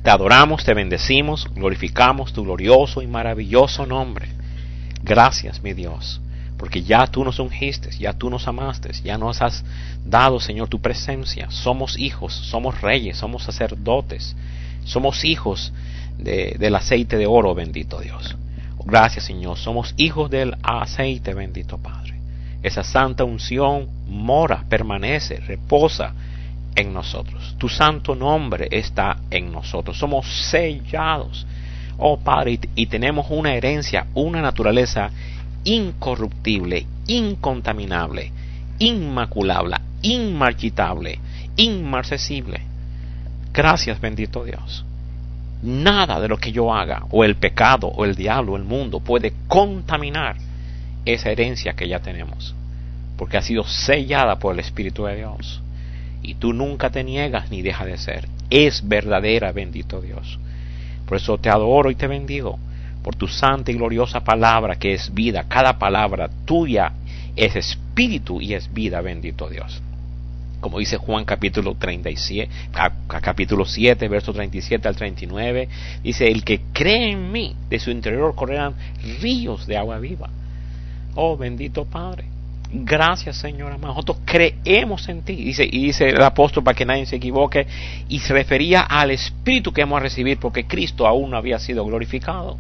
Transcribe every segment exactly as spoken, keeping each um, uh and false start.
Te adoramos, te bendecimos, glorificamos tu glorioso y maravilloso nombre. Gracias, mi Dios, porque ya tú nos ungiste, ya tú nos amaste, ya nos has dado, Señor, tu presencia. Somos hijos, somos reyes, somos sacerdotes, somos hijos de, del aceite de oro, bendito Dios. Gracias, Señor, somos hijos del aceite, bendito Padre. Esa santa unción mora, permanece, reposa en nosotros. Tu santo nombre está en nosotros. Somos sellados, oh Padre, y, y tenemos una herencia, una naturaleza incorruptible, incontaminable, inmaculable, inmarchitable, inmarcesible. Gracias, bendito Dios. Nada de lo que yo haga, o el pecado, o el diablo, o el mundo, puede contaminar esa herencia que ya tenemos, porque ha sido sellada por el Espíritu de Dios. Y tú nunca te niegas ni dejas de ser. Es verdadera, bendito Dios. Por eso te adoro y te bendigo por tu santa y gloriosa palabra que es vida. Cada palabra tuya es espíritu y es vida, bendito Dios. Como dice Juan capítulo treinta y siete, capítulo siete, verso treinta y siete al treinta y nueve, dice: el que cree en mí, de su interior correrán ríos de agua viva. Oh, bendito Padre. Gracias, Señor amado. Nosotros creemos en ti. Dice, y dice el apóstol, para que nadie se equivoque, y se refería al Espíritu que hemos recibido, porque Cristo aún no había sido glorificado.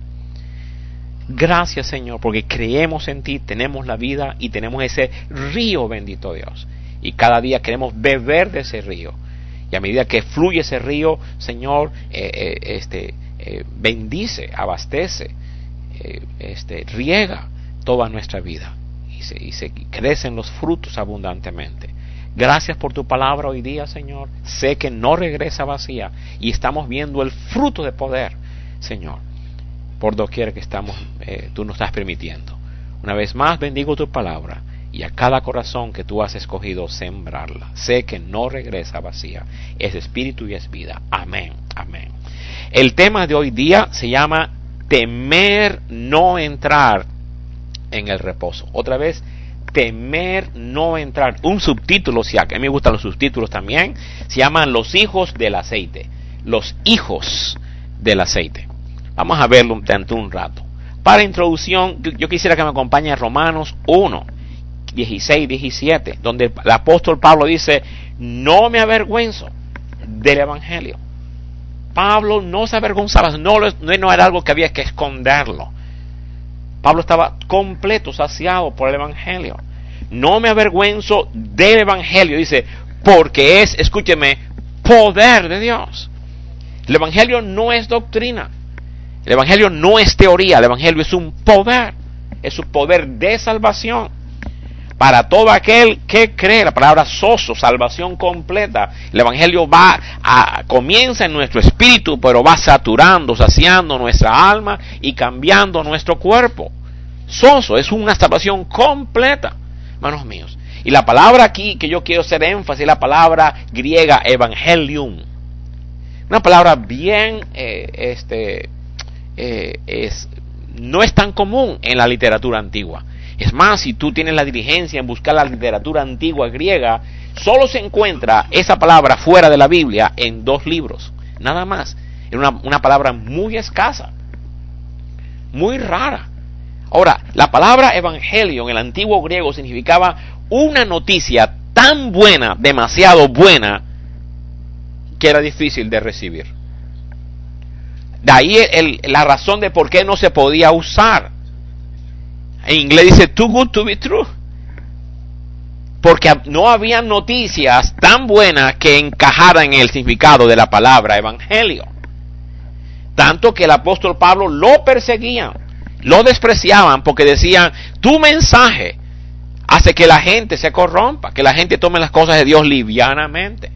Gracias, Señor, porque creemos en ti, tenemos la vida y tenemos ese río, bendito Dios. Y cada día queremos beber de ese río. Y a medida que fluye ese río, Señor, eh, eh, este, eh, bendice, abastece, eh, este, riega toda nuestra vida. Y se, y se crecen los frutos abundantemente. Gracias por tu palabra hoy día, Señor. Sé que no regresa vacía y estamos viendo el fruto de poder, Señor, por doquier que estamos, eh, tú nos estás permitiendo. Una vez más bendigo tu palabra y a cada corazón que tú has escogido sembrarla. Sé que no regresa vacía. Es espíritu y es vida. Amén, amén. El tema de hoy día se llama temer no entrar en el reposo. Otra vez, temer no entrar. Un subtítulo, si a mí me gustan los subtítulos también, se llaman los hijos del aceite. Los hijos del aceite. Vamos a verlo durante un rato. Para introducción, yo quisiera que me acompañe a Romanos uno, dieciséis, diecisiete, donde el apóstol Pablo dice: no me avergüenzo del evangelio. Pablo no se avergonzaba, no, no era algo que había que esconderlo. Pablo estaba completo, saciado por el evangelio. No me avergüenzo del evangelio, dice, porque es, escúcheme, poder de Dios. El evangelio no es doctrina. El evangelio no es teoría. El evangelio es un poder. Es un poder de salvación. Para todo aquel que cree, la palabra soso, salvación completa. El evangelio va a, comienza en nuestro espíritu, pero va saturando, saciando nuestra alma y cambiando nuestro cuerpo. Soso, es una salvación completa, hermanos míos. Y la palabra aquí que yo quiero hacer énfasis es la palabra griega evangelium. Una palabra bien, eh, este, eh, es, no es tan común en la literatura antigua. Es más, si tú tienes la diligencia en buscar la literatura antigua griega, solo se encuentra esa palabra fuera de la Biblia en dos libros, nada más. Es una, una palabra muy escasa, muy rara. Ahora, la palabra evangelio en el antiguo griego significaba una noticia tan buena, demasiado buena, que era difícil de recibir. De ahí el, la razón de por qué no se podía usar. En inglés dice too good to be true, porque no había noticias tan buenas que encajaran en el significado de la palabra evangelio. Tanto que el apóstol Pablo lo perseguían, lo despreciaban, porque decían: tu mensaje hace que la gente se corrompa, que la gente tome las cosas de Dios livianamente.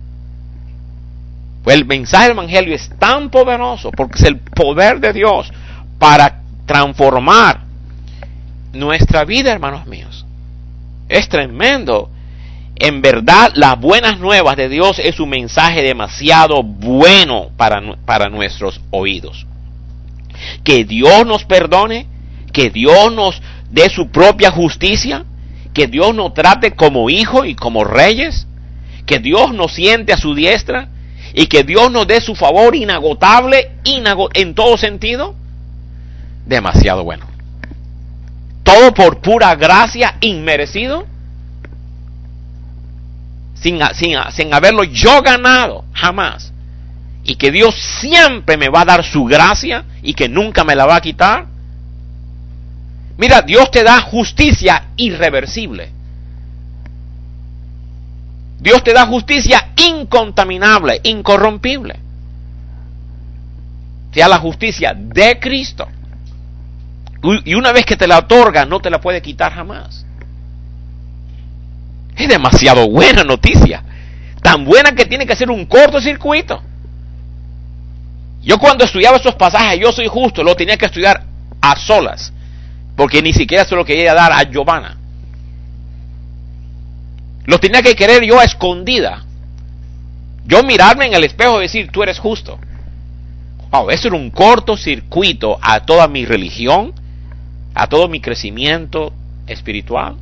Pues el mensaje del evangelio es tan poderoso, porque es el poder de Dios para transformar nuestra vida, hermanos míos. Es tremendo. En verdad, las buenas nuevas de Dios es un mensaje demasiado bueno para, para nuestros oídos. Que Dios nos perdone, que Dios nos dé su propia justicia, que Dios nos trate como hijos y como reyes, que Dios nos siente a su diestra y que Dios nos dé su favor inagotable, inago- en todo sentido, demasiado bueno. Todo por pura gracia, inmerecido, sin, sin, sin haberlo yo ganado, jamás. Y que Dios siempre me va a dar su gracia y que nunca me la va a quitar. Mira, Dios te da justicia irreversible. Dios te da justicia incontaminable, incorrompible. Te da la justicia de Cristo. Y una vez que te la otorga, no te la puede quitar jamás. Es demasiado buena noticia. Tan buena que tiene que ser un cortocircuito. Yo cuando estudiaba esos pasajes, yo soy justo, lo tenía que estudiar a solas. Porque ni siquiera se lo quería dar a Giovanna. Lo tenía que querer yo a escondida. Yo mirarme en el espejo y decir, tú eres justo. Wow, eso era un cortocircuito a toda mi religión, a todo mi crecimiento espiritual.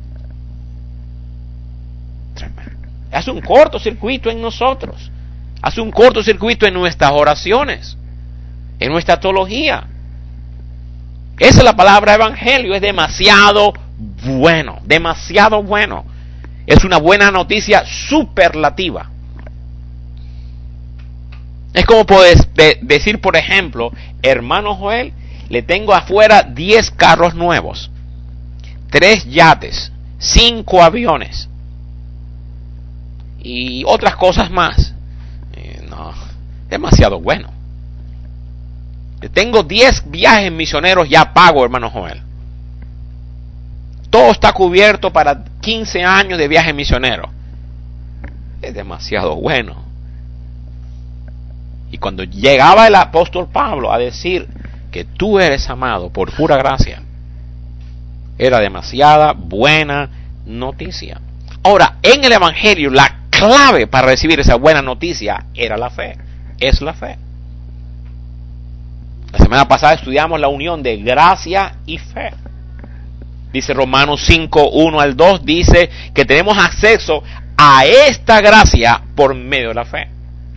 Hace un cortocircuito en nosotros. Hace un cortocircuito en nuestras oraciones, en nuestra teología. Esa es la palabra evangelio. Es demasiado bueno, demasiado bueno. Es una buena noticia superlativa. Es como puedes de- decir, por ejemplo, hermano Joel, le tengo afuera diez carros nuevos, tres yates, cinco aviones y otras cosas más. Eh, no, demasiado bueno. Le tengo diez viajes misioneros ya pago, hermano Joel. Todo está cubierto para quince años de viaje misionero. Es demasiado bueno. Y cuando llegaba el apóstol Pablo a decir que tú eres amado por pura gracia, era demasiada buena noticia. Ahora, en el evangelio, la clave para recibir esa buena noticia era la fe. Es la fe. La semana pasada estudiamos la unión de gracia y fe. Dice Romanos cinco, uno al dos, dice que tenemos acceso a esta gracia por medio de la fe.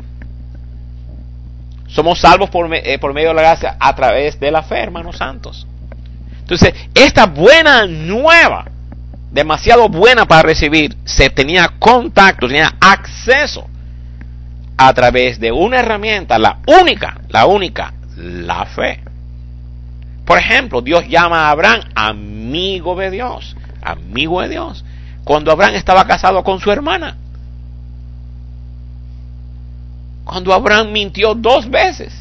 Somos salvos por, eh, por medio de la gracia a través de la fe, hermanos santos. Entonces, esta buena nueva, demasiado buena para recibir, se tenía contacto, tenía acceso a través de una herramienta, la única, la única, la fe. Por ejemplo, Dios llama a Abraham amigo de Dios, amigo de Dios, cuando Abraham estaba casado con su hermana. Cuando Abraham mintió dos veces.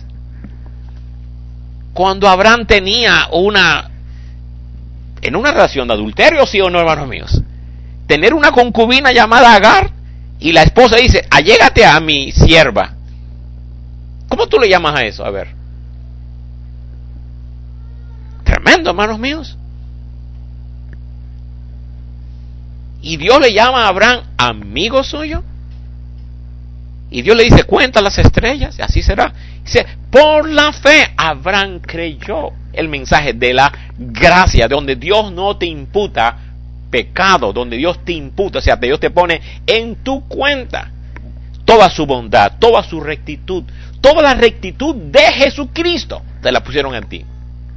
Cuando Abraham tenía una, en una relación de adulterio, sí o no, hermanos míos, tener una concubina llamada Agar, y la esposa dice, allégate a mi sierva. ¿Cómo tú le llamas a eso? A ver. Tremendo, hermanos míos. Y Dios le llama a Abraham amigo suyo. Y Dios le dice, cuenta las estrellas, y así será. Dice, por la fe, Abraham creyó el mensaje de la gracia, donde Dios no te imputa pecado, donde Dios te imputa, o sea, Dios te pone en tu cuenta toda su bondad, toda su rectitud, toda la rectitud de Jesucristo, te la pusieron en ti.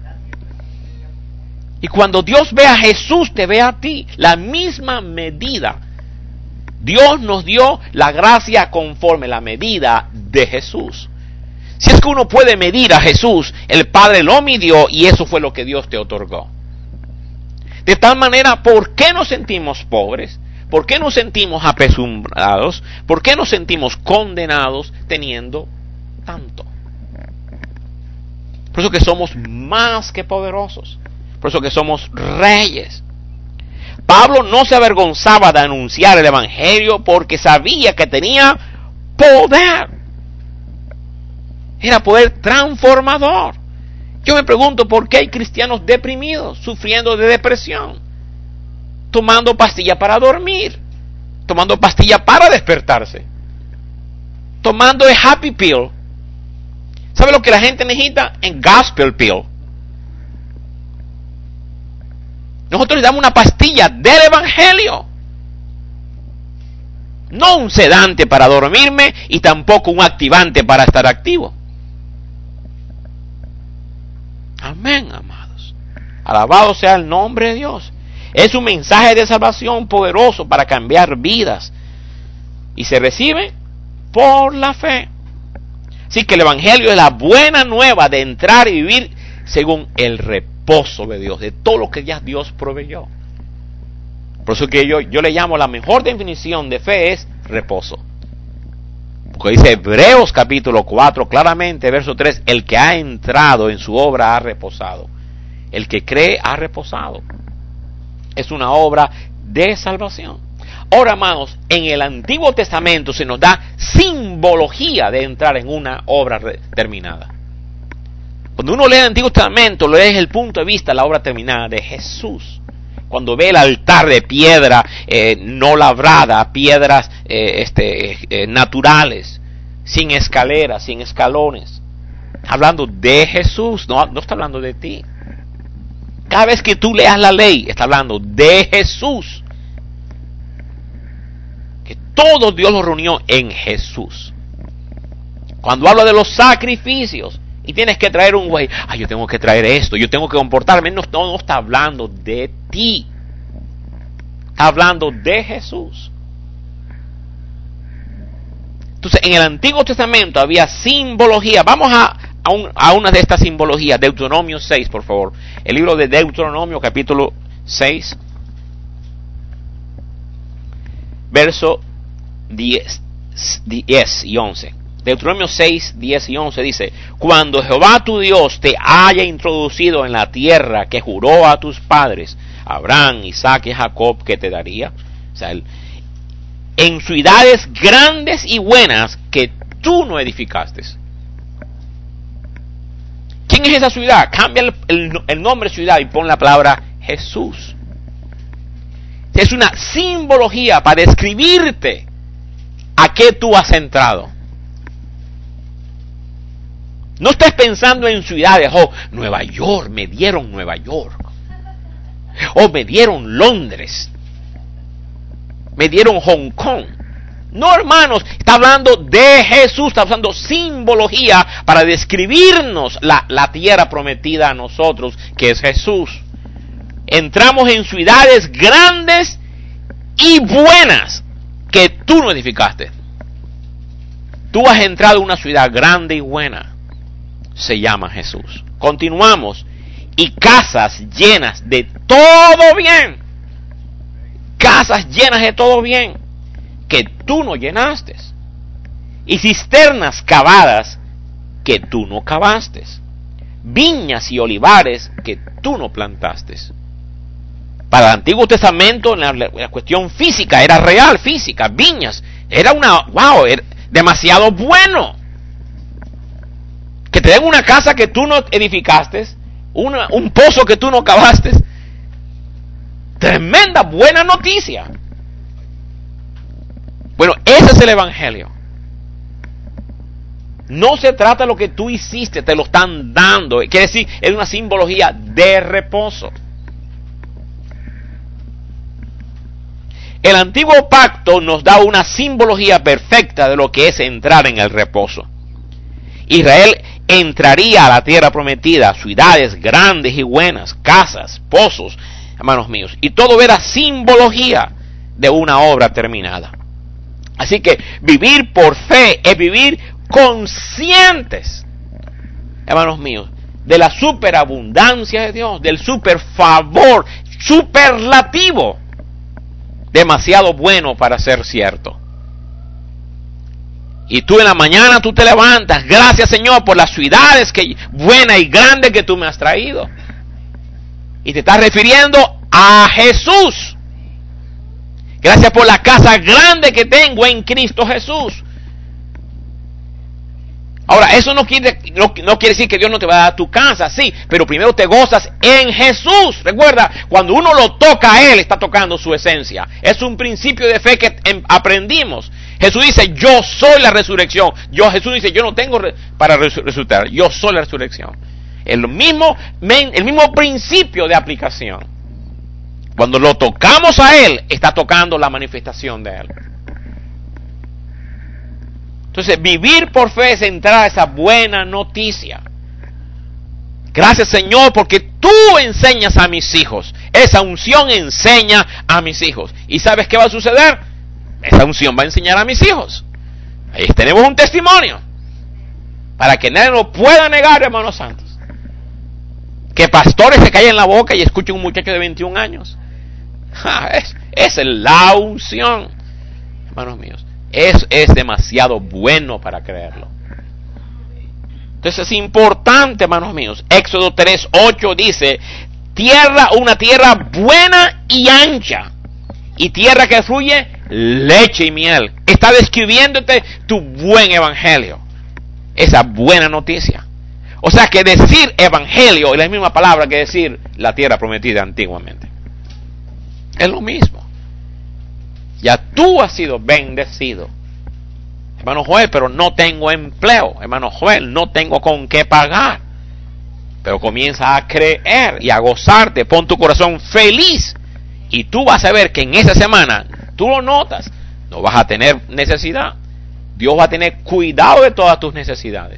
Y cuando Dios ve a Jesús, te ve a ti, la misma medida. Dios nos dio la gracia conforme la medida de Jesús. Si es que uno puede medir a Jesús, el Padre lo midió y eso fue lo que Dios te otorgó. De tal manera, ¿por qué nos sentimos pobres? ¿Por qué nos sentimos apesumbrados? ¿Por qué nos sentimos condenados teniendo tanto? Por eso que somos más que poderosos. Por eso que somos reyes. Pablo no se avergonzaba de anunciar el evangelio porque sabía que tenía poder. Era poder transformador. Yo me pregunto por qué hay cristianos deprimidos, sufriendo de depresión, tomando pastillas para dormir, tomando pastillas para despertarse, tomando el happy pill. ¿Sabe lo que la gente necesita? En gospel pill. Nosotros le damos una pastilla del evangelio. No un sedante para dormirme y tampoco un activante para estar activo. Amén, amados. Alabado sea el nombre de Dios. Es un mensaje de salvación poderoso para cambiar vidas. Y se recibe por la fe. Así que el Evangelio es la buena nueva de entrar y vivir según el reposo de Dios, de todo lo que ya Dios proveyó. Por eso que yo, yo le llamo la mejor definición de fe es reposo. Porque dice Hebreos capítulo cuatro, claramente, verso tres, el que ha entrado en su obra ha reposado. El que cree ha reposado. Es una obra de salvación. Ahora, hermanos, en el Antiguo Testamento se nos da simbología de entrar en una obra terminada. Cuando uno lee el Antiguo Testamento, lo lee desde el punto de vista de la obra terminada de Jesús. Cuando ve el altar de piedra eh, no labrada, piedras eh, este, eh, naturales, sin escaleras, sin escalones, hablando de Jesús, no, no está hablando de ti. Cada vez que tú leas la ley, está hablando de Jesús. Que todo Dios lo reunió en Jesús. Cuando habla de los sacrificios, y tienes que traer un güey, ah, yo tengo que traer esto, yo tengo que comportarme, no, no, no está hablando de ti. Está hablando de Jesús. Entonces, en el Antiguo Testamento había simbología. Vamos a, a, un, a una de estas simbologías. Deuteronomio seis, por favor. El libro de Deuteronomio, capítulo seis, verso diez, diez y once. Deuteronomio seis, diez y once dice: cuando Jehová tu Dios te haya introducido en la tierra que juró a tus padres, Abraham, Isaac y Jacob, que te daría, o sea, el, en ciudades grandes y buenas que tú no edificaste. ¿Quién es esa ciudad? Cambia el, el, el nombre de ciudad y pon la palabra Jesús. Es una simbología para describirte a qué tú has entrado. No estés pensando en ciudades, oh, Nueva York, me dieron Nueva York. O me dieron Londres. Me dieron Hong Kong. No, hermanos, está hablando de Jesús, está usando simbología para describirnos la, la tierra prometida a nosotros, que es Jesús. Entramos en ciudades grandes y buenas que tú no edificaste. Tú has entrado en una ciudad grande y buena. Se llama Jesús. Continuamos. Y casas llenas de todo bien. Casas llenas de todo bien que tú no llenaste. Y cisternas cavadas que tú no cavaste. Viñas y olivares que tú no plantaste. Para el Antiguo Testamento, la, la cuestión física era real, física, viñas. Era una, wow, era demasiado bueno. Que te den una casa que tú no edificaste, una, un pozo que tú no cavaste. Tremenda buena noticia. Bueno, ese es el Evangelio. No se trata de lo que tú hiciste, te lo están dando. Quiere decir, es una simbología de reposo. El antiguo pacto nos da una simbología perfecta de lo que es entrar en el reposo. Israel entraría a la tierra prometida, ciudades grandes y buenas, casas, pozos, hermanos míos, y todo era simbología de una obra terminada. Así que vivir por fe es vivir conscientes, hermanos míos, de la superabundancia de Dios, del super favor superlativo, demasiado bueno para ser cierto. Y tú en la mañana tú te levantas, gracias Señor por las ciudades que, buenas y grandes que tú me has traído. Y te estás refiriendo a Jesús. Gracias por la casa grande que tengo en Cristo Jesús. Ahora, eso no quiere, no, no quiere decir que Dios no te va a dar tu casa, sí, pero primero te gozas en Jesús. Recuerda, cuando uno lo toca a Él, está tocando su esencia. Es un principio de fe que em, aprendimos. Jesús dice, yo soy la resurrección. Yo, Jesús dice, yo no tengo re, para resucitar, yo soy la resurrección. El mismo, el mismo principio de aplicación. Cuando lo tocamos a Él, está tocando la manifestación de Él. Entonces, vivir por fe es entrar a esa buena noticia. Gracias, Señor, porque tú enseñas a mis hijos. Esa unción enseña a mis hijos. ¿Y sabes qué va a suceder? Esa unción va a enseñar a mis hijos. Ahí tenemos un testimonio. Para que nadie lo pueda negar, hermanos santos. Que pastores se callen la boca y escuchen un muchacho de veintiún años. Ja, es, es la unción. Hermanos míos, es, es demasiado bueno para creerlo. Entonces es importante, hermanos míos. Éxodo tres ocho dice: tierra, una tierra buena y ancha, y tierra que fluye leche y miel. Está describiéndote tu buen evangelio, esa buena noticia. O sea que decir evangelio es la misma palabra que decir la tierra prometida antiguamente. Es lo mismo. Ya tú has sido bendecido. Hermano Joel, pero no tengo empleo. Hermano Joel, no tengo con qué pagar. Pero comienza a creer y a gozarte. Pon tu corazón feliz. Y tú vas a ver que en esa semana, tú lo notas, no vas a tener necesidad. Dios va a tener cuidado de todas tus necesidades.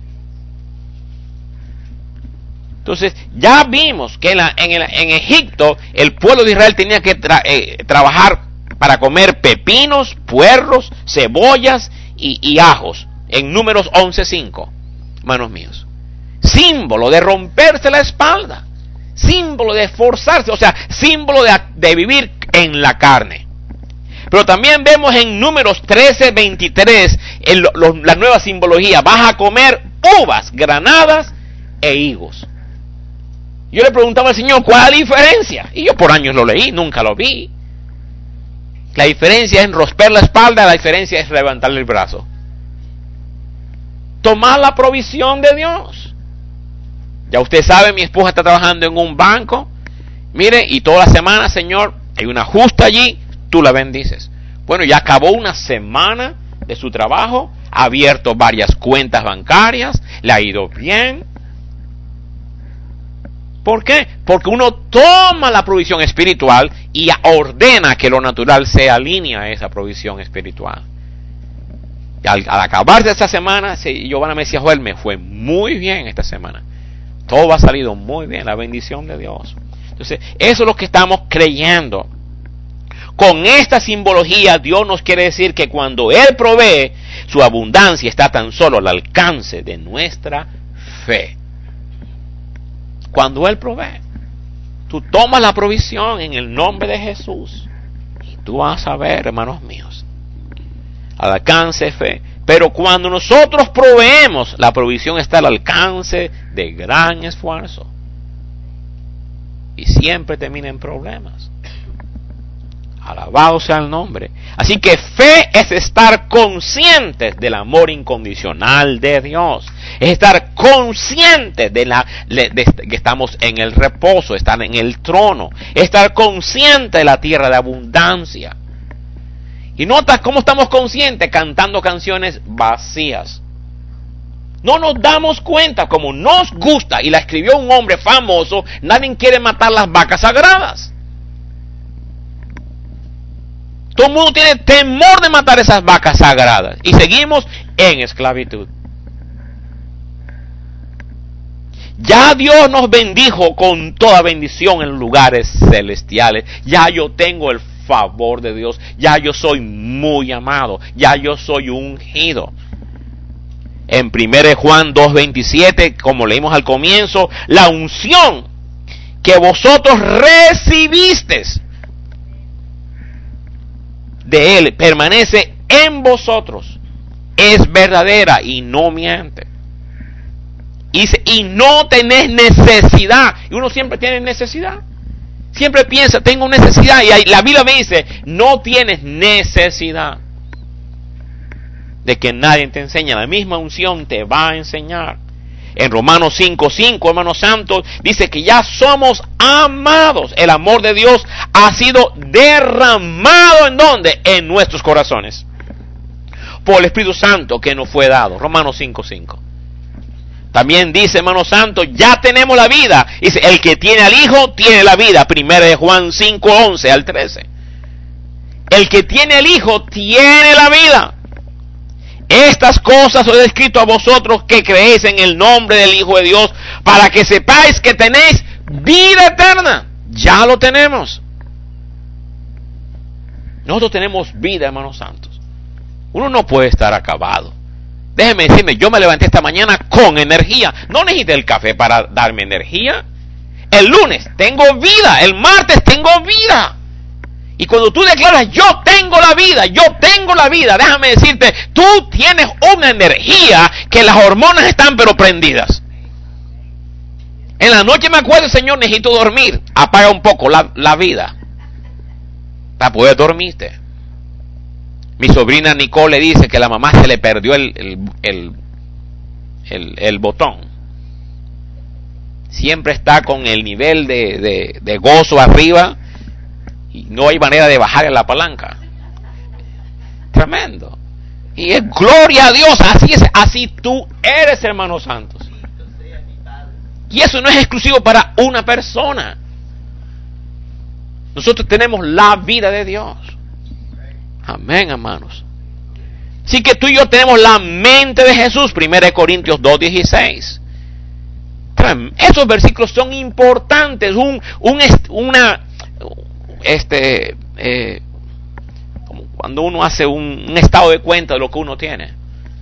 Entonces, ya vimos que en, la, en, el, en Egipto el pueblo de Israel tenía que tra, eh, trabajar para comer pepinos, puerros, cebollas y, y ajos. En Números once cinco, hermanos míos. Símbolo de romperse la espalda. Símbolo de esforzarse, o sea, símbolo de, de vivir en la carne. Pero también vemos en Números trece veintitrés el, lo, la nueva simbología. Vas a comer uvas, granadas e higos. Yo le preguntaba al Señor, ¿cuál es la diferencia? Y yo por años lo leí, nunca lo vi. La diferencia es en romper la espalda, la diferencia es levantar el brazo. Tomar la provisión de Dios. Ya usted sabe, mi esposa está trabajando en un banco. Mire, y toda la semana, Señor, hay una justa allí, tú la bendices. Bueno, ya acabó una semana de su trabajo, ha abierto varias cuentas bancarias, le ha ido bien. ¿Por qué? Porque uno toma la provisión espiritual y ordena que lo natural se alinee a esa provisión espiritual. Y al, al acabar de esta semana, Giovanna me decía, Joel, me fue muy bien esta semana. Todo ha salido muy bien, la bendición de Dios. Entonces, eso es lo que estamos creyendo. Con esta simbología, Dios nos quiere decir que cuando Él provee, su abundancia está tan solo al alcance de nuestra fe. Cuando Él provee, tú tomas la provisión en el nombre de Jesús y tú vas a ver, hermanos míos, al alcance de fe. Pero cuando nosotros proveemos, la provisión está al alcance de gran esfuerzo y siempre termina en problemas. Alabado sea el nombre. Así que fe es estar conscientes del amor incondicional de Dios. Es estar conscientes de, la, de, de que estamos en el reposo, estar en el trono. Estar conscientes de la tierra de abundancia. Y notas cómo estamos conscientes cantando canciones vacías. No nos damos cuenta, como nos gusta, y la escribió un hombre famoso, nadie quiere matar las vacas sagradas. Todo el mundo tiene temor de matar esas vacas sagradas. Y seguimos en esclavitud. Ya Dios nos bendijo con toda bendición en lugares celestiales. Ya yo tengo el favor de Dios. Ya yo soy muy amado. Ya yo soy ungido. En primera de Juan dos veintisiete, como leímos al comienzo, la unción que vosotros recibisteis de Él permanece en vosotros, es verdadera y no miente. Y dice, y no tenés necesidad. Y uno siempre tiene necesidad. Siempre piensa, tengo necesidad. Y la Biblia me dice, no tienes necesidad de que nadie te enseñe. La misma unción te va a enseñar. En Romanos cinco cinco, hermanos santos, dice que ya somos amados. El amor de Dios ha sido derramado, ¿en dónde? En nuestros corazones. Por el Espíritu Santo que nos fue dado. Romanos cinco cinco. También dice, hermanos santos, ya tenemos la vida. Dice, el que tiene al Hijo, tiene la vida. Primera de Juan cinco once al trece. El que tiene al Hijo, tiene la vida. Estas cosas os he escrito a vosotros que creéis en el nombre del Hijo de Dios, para que sepáis que tenéis vida eterna. Ya lo tenemos. Nosotros tenemos vida, hermanos santos. Uno no puede estar acabado. Déjeme decirme, yo me levanté esta mañana con energía. No necesité el café para darme energía. El lunes tengo vida, el martes tengo vida. Y cuando tú declaras, yo tengo la vida, yo tengo la vida, déjame decirte, tú tienes una energía que las hormonas están pero prendidas. En la noche me acuerdo, Señor, necesito dormir. Apaga un poco la, la vida para poder dormirte. Mi sobrina Nicole le dice que a la mamá se le perdió el, el, el, el, el botón. Siempre está con el nivel de, de, de gozo arriba y no hay manera de bajar la palanca. Tremendo. Y es gloria a Dios. Así es, así tú eres, hermanos santos. Y eso no es exclusivo para una persona. Nosotros tenemos la vida de Dios. Amén, hermanos. Así que tú y yo tenemos la mente de Jesús. Primera de Corintios dos dieciséis. Esos versículos son importantes. Un, un una, este, eh, como cuando uno hace un, un estado de cuenta de lo que uno tiene.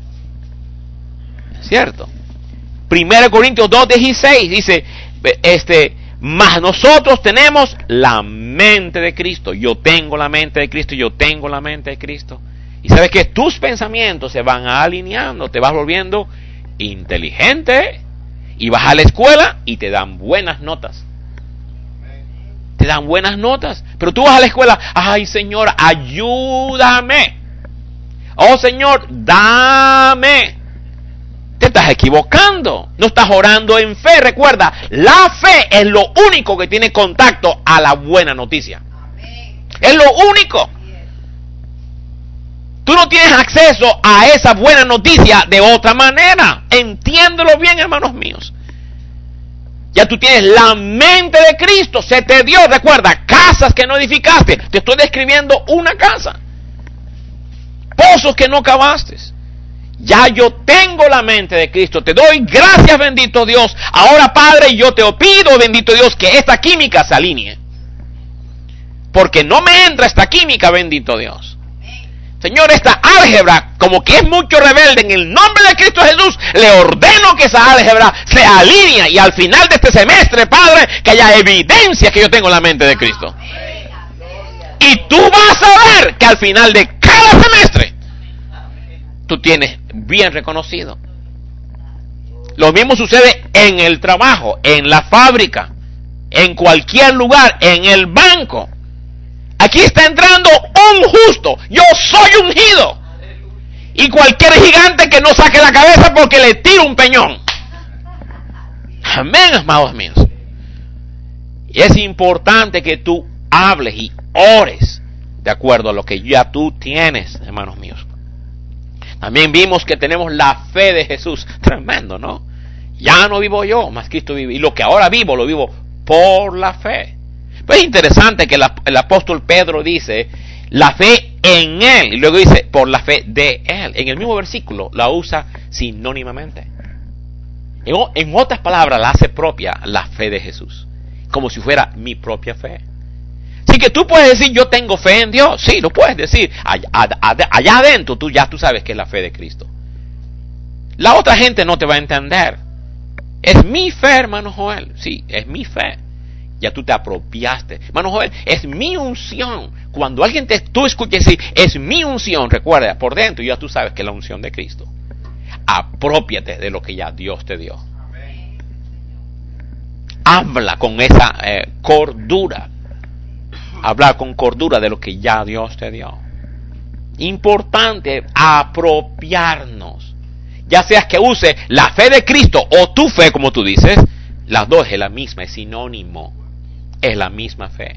¿Cierto? Primera de Corintios dos dieciséis dice, este, mas nosotros tenemos la mente de Cristo. Yo tengo la mente de Cristo, yo tengo la mente de Cristo. Y sabes que tus pensamientos se van alineando, te vas volviendo inteligente. Y vas a la escuela y te dan buenas notas. Te dan buenas notas. Pero tú vas a la escuela, ay Señor, ayúdame. Oh Señor, dame. Te estás equivocando. No estás orando en fe. Recuerda, la fe es lo único que tiene contacto a la buena noticia. Es lo único. Tú no tienes acceso a esa buena noticia de otra manera. Entiéndelo bien, hermanos míos. Ya tú tienes la mente de Cristo. Se te dio, recuerda, casas que no edificaste. Te estoy describiendo una casa. Pozos que no cavaste. Ya yo tengo la mente de Cristo. Te doy gracias, bendito Dios. Ahora, Padre, yo te pido, bendito Dios, que esta química se alinee. Porque no me entra esta química, bendito Dios. Señor, esta álgebra, como que es mucho rebelde, en el nombre de Cristo Jesús, le ordeno que esa álgebra se alinee y al final de este semestre, Padre, que haya evidencia que yo tengo la mente de Cristo. Y tú vas a ver que al final de cada semestre, tú tienes bien reconocido. Lo mismo sucede en el trabajo, en la fábrica, en cualquier lugar, en el banco. Aquí está entrando un justo. Yo soy ungido. Y cualquier gigante que no saque la cabeza porque le tira un peñón. Amén, amados míos. Y es importante que tú hables y ores de acuerdo a lo que ya tú tienes, hermanos míos. También vimos que tenemos la fe de Jesús. Tremendo, ¿no? Ya no vivo yo, mas Cristo vive. Y lo que ahora vivo, lo vivo por la fe. Pues es interesante que la, el apóstol Pedro dice la fe en Él, y luego dice por la fe de Él. En el mismo versículo la usa sinónimamente. En, en otras palabras, la hace propia la fe de Jesús, como si fuera mi propia fe. Así que tú puedes decir yo tengo fe en Dios, sí, lo puedes decir. Allá, allá, allá adentro tú ya tú sabes que es la fe de Cristo. La otra gente no te va a entender. Es mi fe, hermano Joel, sí, es mi fe. Ya tú te apropiaste. Hermano Joel, es mi unción. Cuando alguien te, tú escuches decir, es mi unción, recuerda, por dentro ya tú sabes que es la unción de Cristo. Aprópiate de lo que ya Dios te dio. Amén. Habla con esa eh, cordura. Habla con cordura de lo que ya Dios te dio. Importante apropiarnos. Ya seas que use la fe de Cristo o tu fe, como tú dices, las dos es la misma, es sinónimo. Es la misma fe.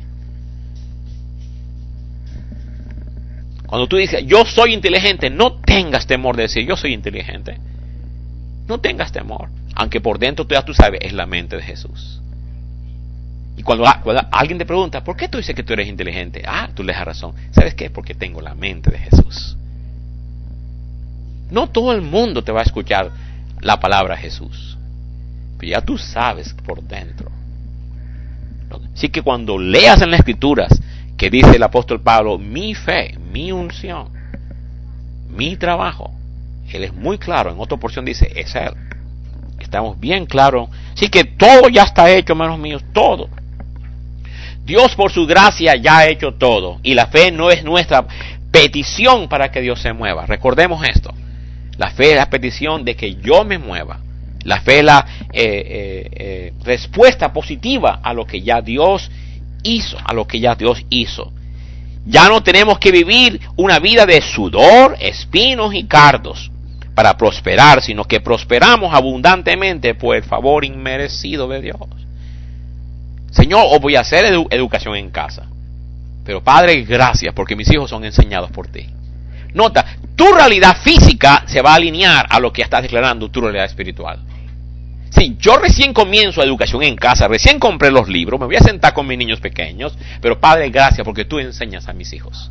Cuando tú dices, yo soy inteligente, no tengas temor de decir, yo soy inteligente. No tengas temor. Aunque por dentro tú ya tú sabes, es la mente de Jesús. Y cuando, cuando alguien te pregunta, ¿por qué tú dices que tú eres inteligente? Ah, tú le das razón. ¿Sabes qué? Porque tengo la mente de Jesús. No todo el mundo te va a escuchar la palabra Jesús, pero ya tú sabes por dentro. Así que cuando leas en las Escrituras que dice el apóstol Pablo, mi fe, mi unción, mi trabajo, él es muy claro, en otra porción dice, es Él. Estamos bien claros. Así que todo ya está hecho, hermanos míos, todo. Dios por su gracia ya ha hecho todo. Y la fe no es nuestra petición para que Dios se mueva. Recordemos esto. La fe es la petición de que yo me mueva. La fe es la eh, eh, eh, respuesta positiva a lo que ya Dios hizo, a lo que ya Dios hizo. Ya no tenemos que vivir una vida de sudor, espinos y cardos para prosperar, sino que prosperamos abundantemente por el favor inmerecido de Dios. Señor, os voy a hacer edu- educación en casa, pero Padre, gracias porque mis hijos son enseñados por ti. Nota, tu realidad física se va a alinear a lo que estás declarando, tu realidad espiritual. Sí, yo recién comienzo educación en casa, recién compré los libros, me voy a sentar con mis niños pequeños, pero Padre, gracias porque tú enseñas a mis hijos.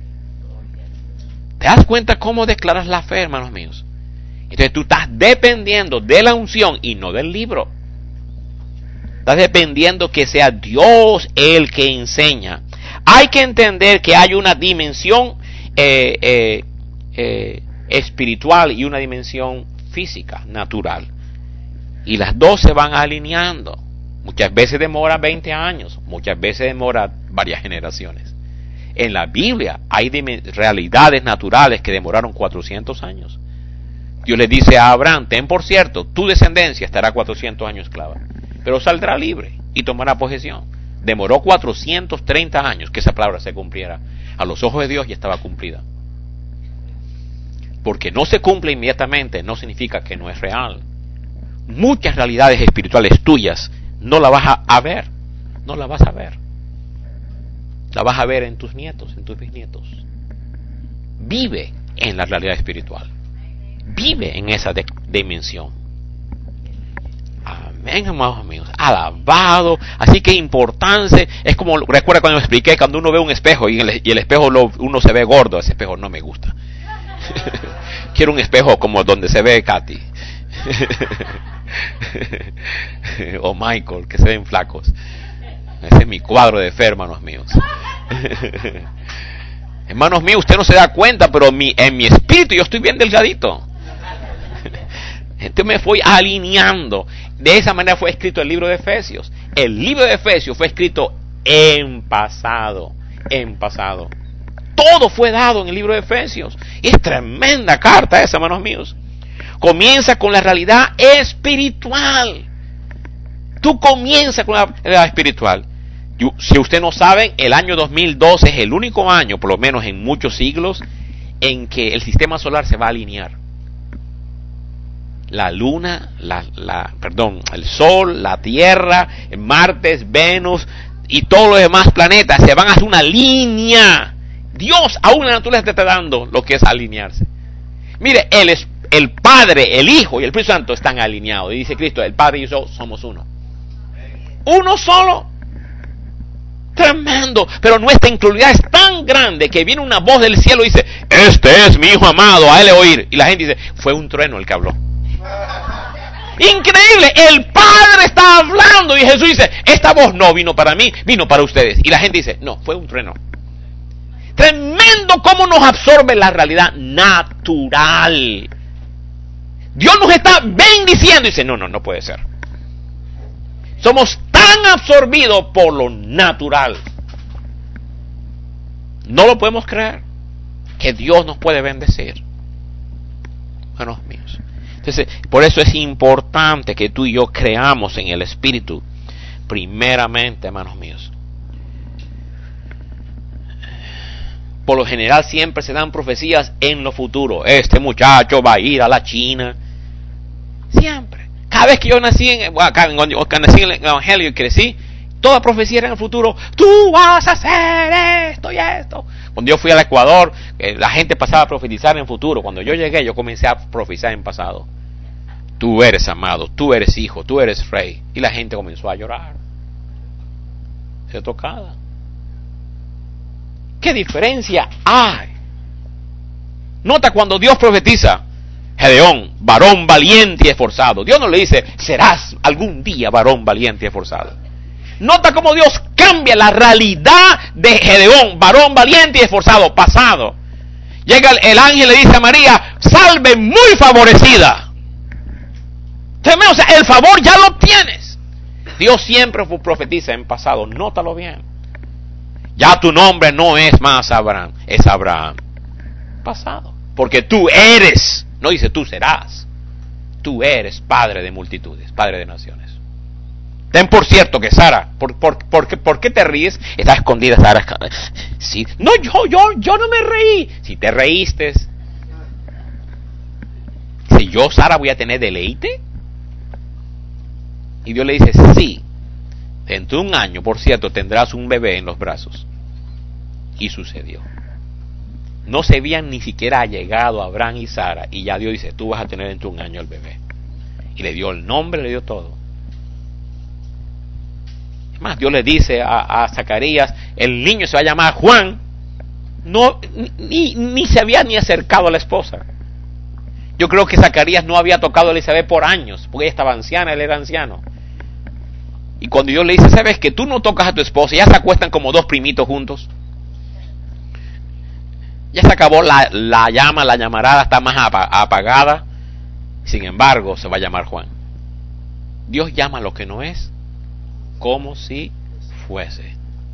¿Te das cuenta cómo declaras la fe, hermanos míos? Entonces tú estás dependiendo de la unción y no del libro. Estás dependiendo que sea Dios el que enseña. Hay que entender que hay una dimensión eh, eh, eh, espiritual y una dimensión física, natural. Y las dos se van alineando. Muchas veces demora veinte años, muchas veces demora varias generaciones. En la Biblia hay realidades naturales que demoraron cuatrocientos años. Dios le dice a Abraham, ten por cierto, tu descendencia estará cuatrocientos años esclava, pero saldrá libre y tomará posesión. Demoró cuatrocientos treinta años que esa palabra se cumpliera. A los ojos de Dios ya estaba cumplida. Porque no se cumple inmediatamente no significa que no es real. Muchas realidades espirituales tuyas no las vas a, a ver, no las vas a ver. La vas a ver en tus nietos, en tus bisnietos. Vive en la realidad espiritual. Vive en esa de, dimensión. Amén, amados míos. Alabado. Así que importante. Es como, recuerda cuando me expliqué, cuando uno ve un espejo y el, y el espejo lo, uno se ve gordo, ese espejo no me gusta. Quiero un espejo como donde se ve Katy. O Michael, que se ven flacos. Ese es mi cuadro de fe, hermanos míos. Hermanos míos, usted no se da cuenta, pero mi, en mi espíritu yo estoy bien delgadito. Entonces me fui alineando. De esa manera fue escrito el libro de Efesios. El libro de Efesios fue escrito en pasado. En pasado. Todo fue dado en el libro de Efesios. Y es tremenda carta esa, hermanos míos. Comienza con la realidad espiritual. Tú comienzas con la realidad espiritual. Yo, si usted no sabe, el año dos mil doce es el único año, por lo menos en muchos siglos, en que el sistema solar se va a alinear. La luna, la, la, perdón, el sol, la tierra, Marte, Venus y todos los demás planetas se van a hacer una línea. Dios, aún la naturaleza te está dando lo que es alinearse. Mire, el, el Padre, el Hijo y el Espíritu Santo están alineados. Y dice Cristo, el Padre y yo somos uno. Uno solo. Tremendo. Pero nuestra incredulidad es tan grande que viene una voz del cielo y dice, este es mi Hijo amado, a él oír. Y la gente dice, fue un trueno el que habló. Increíble, el Padre está hablando y Jesús dice, esta voz no vino para mí, vino para ustedes. Y la gente dice, no, fue un trueno. Tremendo cómo nos absorbe la realidad natural. Dios nos está bendiciendo y dice, no, no, no puede ser. Somos tan absorbidos por lo natural. No lo podemos creer que Dios nos puede bendecir. Hermanos míos. Entonces, por eso es importante que tú y yo creamos en el Espíritu. Primeramente, hermanos míos. Por lo general siempre se dan profecías en lo futuro. Este muchacho va a ir a la China. Siempre. Cada vez que yo nací en, cuando yo nací en el Evangelio y crecí, toda profecía era en el futuro. Tú vas a hacer esto y esto. Cuando yo fui al Ecuador, la gente pasaba a profetizar en el futuro. Cuando yo llegué, yo comencé a profetizar en pasado. Tú eres amado, tú eres hijo, tú eres rey. Y la gente comenzó a llorar. Se tocaba. ¿Qué diferencia hay? Nota cuando Dios profetiza. Gedeón, varón valiente y esforzado. Dios no le dice, serás algún día varón valiente y esforzado. Nota cómo Dios cambia la realidad de Gedeón, varón valiente y esforzado, pasado. Llega el, el ángel y le dice a María, salve muy favorecida. O sea, el favor ya lo obtienes. Dios siempre profetiza en pasado, nótalo bien. Ya tu nombre no es más Abraham, es Abraham. Pasado. Porque tú eres, no dice tú serás, tú eres padre de multitudes, padre de naciones. Ten por cierto que Sara, ¿por, por, por, qué, ¿por qué te ríes? Está escondida Sara. Sí. No, yo, yo, yo no me reí. Si te reíste, si yo, Sara, voy a tener deleite. Y Dios le dice, sí, dentro de un año, por cierto, tendrás un bebé en los brazos. Y sucedió. No se habían ni siquiera llegado Abraham y Sara, y ya Dios dice, tú vas a tener dentro de un año el bebé. Y le dio el nombre, le dio todo. Es más, Dios le dice a, a Zacarías, el niño se va a llamar Juan. No, ni, ni se había ni acercado a la esposa. Yo creo que Zacarías no había tocado a Elizabeth por años, porque ella estaba anciana, él era anciano. Y cuando Dios le dice, ¿sabes que tú no tocas a tu esposa? Ya se acuestan como dos primitos juntos. Ya se acabó la, la llama, la llamarada está más apagada. Sin embargo, se va a llamar Juan. Dios llama lo que no es como si fuese.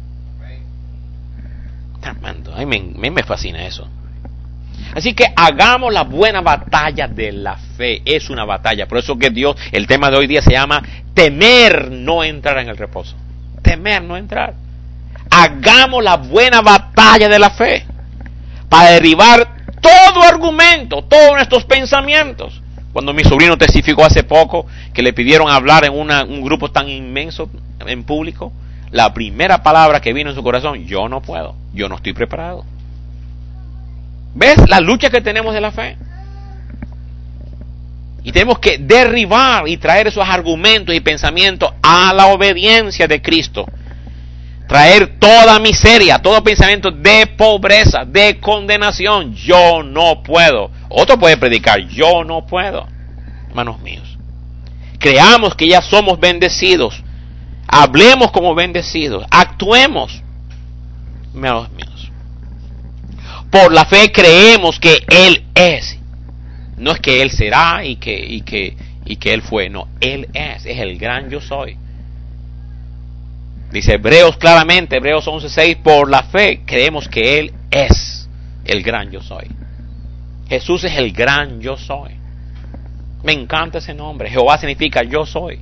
Tremendo. A mí me, me, me fascina eso. Así que hagamos la buena batalla de la fe. Es una batalla. Por eso que Dios, el tema de hoy día se llama temer no entrar en el reposo. Temer no entrar. Hagamos la buena batalla de la fe. Para derribar todo argumento, todos nuestros pensamientos. Cuando mi sobrino testificó hace poco que le pidieron hablar en una, un grupo tan inmenso en público, la primera palabra que vino en su corazón, yo no puedo, yo no estoy preparado. ¿Ves la lucha que tenemos de la fe? Y tenemos que derribar y traer esos argumentos y pensamientos a la obediencia de Cristo. Traer toda miseria, todo pensamiento de pobreza, de condenación. Yo no puedo. Otro puede predicar, yo no puedo. Hermanos míos, creamos que ya somos bendecidos. Hablemos como bendecidos. Actuemos. Hermanos míos, por la fe creemos que Él es. No es que Él será y que, y que, y que Él fue. No, Él es. Es el gran yo soy. Dice Hebreos claramente, Hebreos once seis, por la fe creemos que Él es el gran yo soy. Jesús es el gran yo soy. Me encanta ese nombre. Jehová significa yo soy.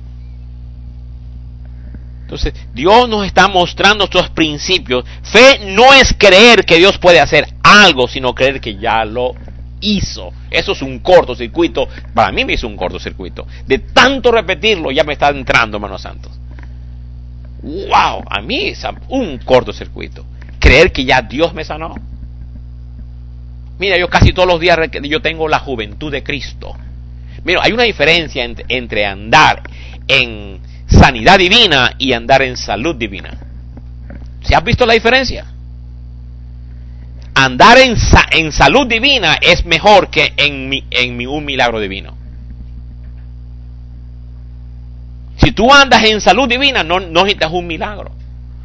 Entonces, Dios nos está mostrando estos principios. Fe no es creer que Dios puede hacer algo, sino creer que ya lo hizo. Eso es un cortocircuito. Para mí me hizo un cortocircuito. De tanto repetirlo, ya me está entrando, hermanos santos. Wow, a mí es un cortocircuito. Creer que ya Dios me sanó. Mira, yo casi todos los días yo tengo la juventud de Cristo. Mira, hay una diferencia entre, entre andar en sanidad divina y andar en salud divina. ¿Se has visto la diferencia? Andar en, en salud divina es mejor que en, mi, en mi, un milagro divino. Si tú andas en salud divina, no, no necesitas un milagro.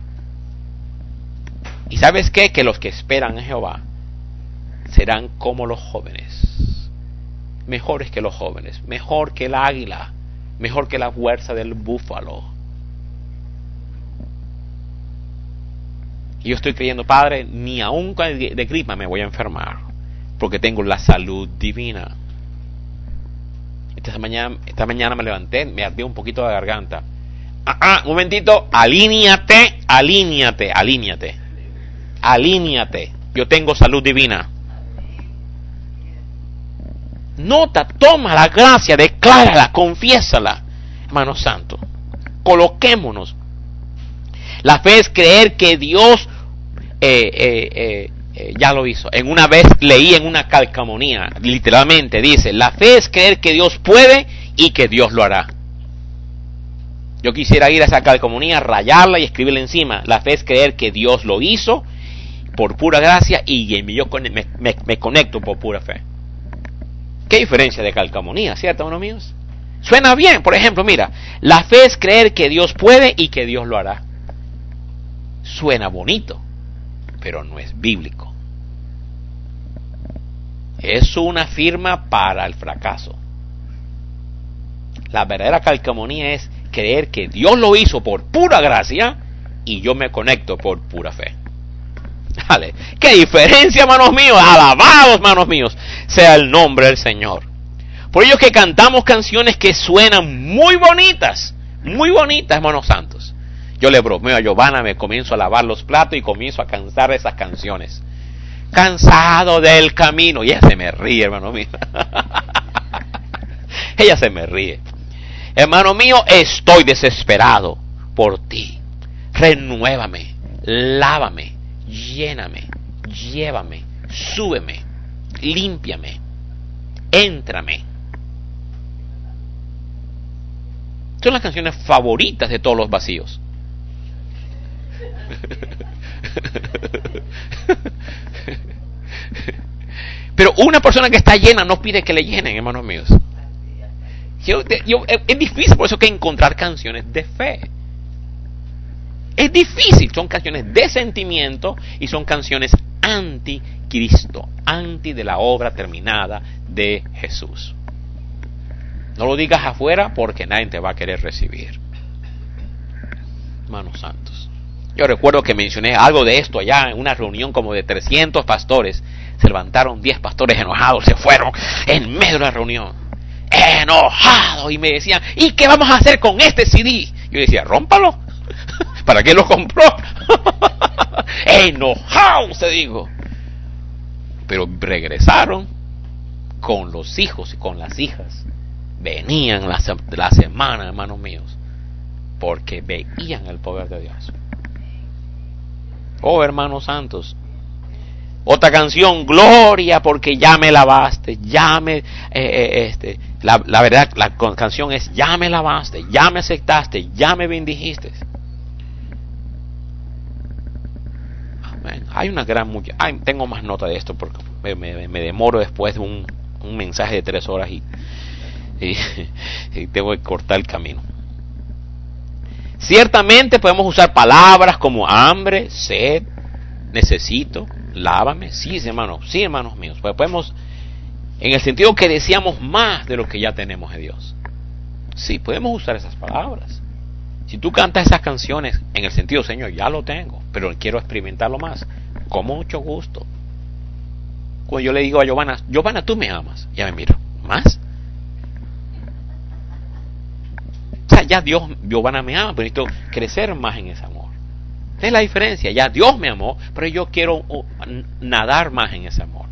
¿Y sabes qué? Que los que esperan en Jehová serán como los jóvenes. Mejores que los jóvenes. Mejor que el águila. Mejor que la fuerza del búfalo. Y yo estoy creyendo, Padre, ni aún de gripa me voy a enfermar. Porque tengo la salud divina. Esta mañana, esta mañana me levanté, me ardió un poquito la garganta. Ah, ah, un momentito, alíñate, alíñate, alíñate. Alíñate. Yo tengo salud divina. Nota, toma la gracia, declárala, confiésala. Hermano santo, coloquémonos. La fe es creer que Dios eh, eh, eh, Eh, ya lo hizo. En una vez leí en una calcamonía, literalmente dice, la fe es creer que Dios puede y que Dios lo hará. Yo quisiera ir a esa calcamonía, rayarla y escribirle encima, la fe es creer que Dios lo hizo por pura gracia y yo me, me, me conecto por pura fe. Qué diferencia de calcamonía, ¿cierto, hermanos míos? Suena bien. Por ejemplo, mira, la fe es creer que Dios puede y que Dios lo hará. Suena bonito, pero no es bíblico. Es una firma para el fracaso. La verdadera calcamonía es creer que Dios lo hizo por pura gracia y yo me conecto por pura fe. Vale. ¡Qué diferencia, hermanos míos! Alabados, hermanos míos, sea el nombre del Señor. Por ello que cantamos canciones que suenan muy bonitas, muy bonitas, hermanos santos. Yo le bromeo a Giovanna, me comienzo a lavar los platos y comienzo a cantar esas canciones. Cansado del camino. Y ella se me ríe, hermano mío. Ella se me ríe. Hermano mío, estoy desesperado por ti. Renuévame, lávame, lléname, llévame, súbeme, límpiame, éntrame. Son las canciones favoritas de todos los vacíos. Pero una persona que está llena no pide que le llenen, hermanos míos. Yo, yo, es difícil por eso que encontrar canciones de fe. Es difícil, son canciones de sentimiento y son canciones anti-Cristo, anti de la obra terminada de Jesús. No lo digas afuera porque nadie te va a querer recibir. Hermanos santos. Yo recuerdo que mencioné algo de esto allá en una reunión como de trescientos pastores. Se levantaron diez pastores enojados, se fueron en medio de la reunión. Enojados. Y me decían, ¿y qué vamos a hacer con este C D? Yo decía, rómpalo. ¿Para qué lo compró? Enojados, te digo. Pero regresaron con los hijos y con las hijas. Venían la, la semana, hermanos míos, porque veían el poder de Dios. Oh, hermanos santos. Otra canción, gloria, porque ya me lavaste, ya me, eh, eh, este, la, la verdad, la canción es, ya me lavaste, ya me aceptaste, ya me bendijiste. Amén. Hay una gran, mucha, hay, tengo más nota de esto porque me, me, me demoro después de un, un mensaje de tres horas y, y, y tengo que cortar el camino. Ciertamente podemos usar palabras como hambre, sed, necesito, lávame. Sí, hermanos, sí, hermanos míos. Pues podemos, en el sentido que deseamos más de lo que ya tenemos de Dios. Sí, podemos usar esas palabras. Si tú cantas esas canciones en el sentido, Señor, ya lo tengo, pero quiero experimentarlo más, con mucho gusto. Cuando yo le digo a Giovanna, Giovanna, tú me amas, ya me miro, ¿más? O sea, ya Dios, Giovanna me ama, pero necesito crecer más en ese amor. Esa es la diferencia. Ya Dios me amó, pero yo quiero nadar más en ese amor.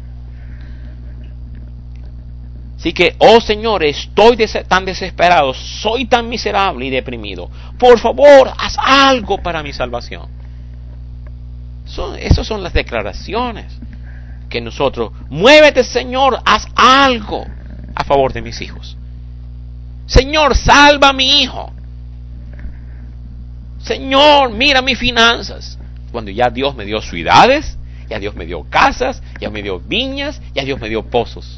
Así que, oh Señor, estoy des- tan desesperado, soy tan miserable y deprimido. Por favor, haz algo para mi salvación. Son, esas son las declaraciones que nosotros, muévete Señor, haz algo a favor de mis hijos. Señor, salva a mi hijo. Señor, mira mis finanzas. Cuando ya Dios me dio ciudades, ya Dios me dio casas, ya me dio viñas, ya Dios me dio pozos.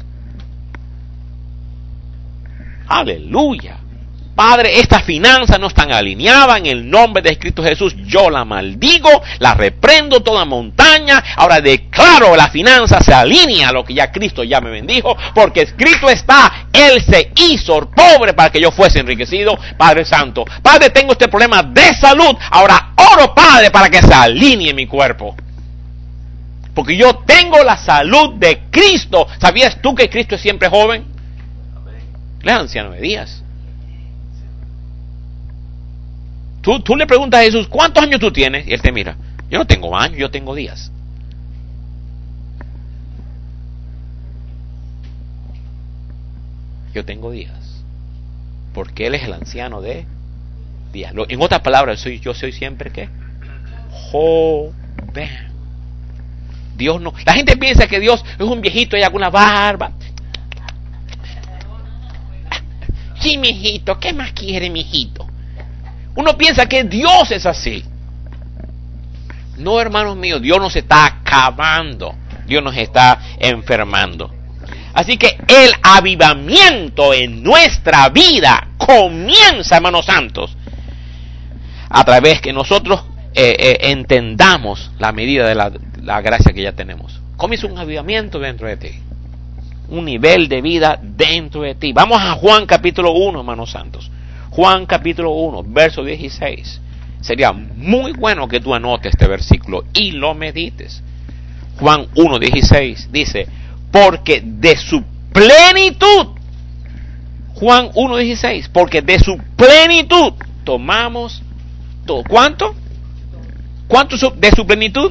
Aleluya. Padre, estas finanzas no están alineadas en el nombre de Cristo Jesús. Yo la maldigo, la reprendo toda montaña. Ahora declaro la finanza se alinea a lo que ya Cristo ya me bendijo, porque escrito está, Él se hizo pobre para que yo fuese enriquecido. Padre Santo, Padre, tengo este problema de salud. Ahora oro, Padre, para que se alinee mi cuerpo, porque yo tengo la salud de Cristo. ¿Sabías tú que Cristo es siempre joven? Él es anciano de días. Tú, tú le preguntas a Jesús, ¿cuántos años tú tienes? Y Él te mira, yo no tengo años, yo tengo días. Yo tengo días. Porque Él es el anciano de días. En otras palabras, soy, yo soy siempre, ¿qué? Joven. Dios no. La gente piensa que Dios es un viejito y con una barba. Sí, mijito, ¿qué más quiere, mijito? Uno piensa que Dios es así. No, hermanos míos, Dios nos está acabando. Dios nos está enfermando. Así que el avivamiento en nuestra vida comienza, hermanos santos, a través que nosotros eh, eh, entendamos la medida de la, la gracia que ya tenemos. Comienza un avivamiento dentro de ti, un nivel de vida dentro de ti. Vamos a Juan capítulo uno, hermanos santos. Juan capítulo uno, verso dieciséis. Sería muy bueno que tú anotes este versículo y lo medites. Juan uno, dieciséis dice: porque de su plenitud, Juan uno, dieciséis, porque de su plenitud tomamos todo. ¿Cuánto? ¿Cuánto de su plenitud?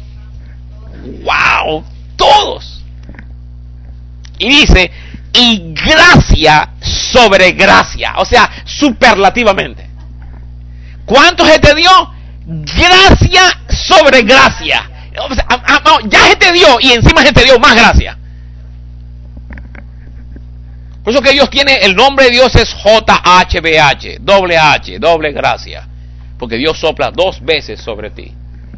¡Wow! Todos. Y dice, y gracia sobre gracia, o sea, superlativamente. ¿Cuánto se te dio? Gracia sobre gracia. O sea, ya se te dio y encima se te dio más gracia. Por eso que Dios tiene, el nombre de Dios es J H B H, doble H, doble gracia. Porque Dios sopla dos veces sobre ti.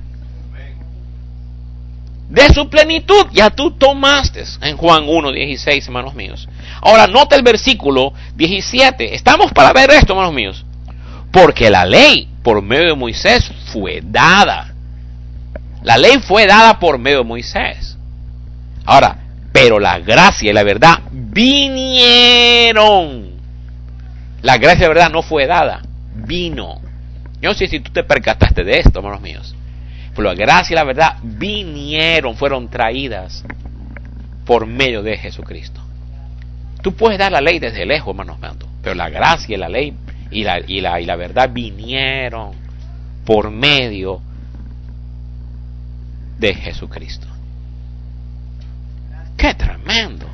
De su plenitud ya tú tomaste, en Juan uno, dieciséis, hermanos míos. Ahora nota el versículo diecisiete. Estamos para ver esto, hermanos míos. Porque la ley por medio de Moisés fue dada. La ley fue dada por medio de Moisés. Ahora, pero la gracia y la verdad vinieron. La gracia y la verdad no fue dada, vino. Yo no sé si tú te percataste de esto, hermanos míos. Pero la gracia y la verdad vinieron, fueron traídas por medio de Jesucristo. Tú puedes dar la ley desde lejos, hermanos míos, pero la gracia y la ley y la, y la, y la verdad vinieron por medio de Jesucristo. ¡Qué tremendo!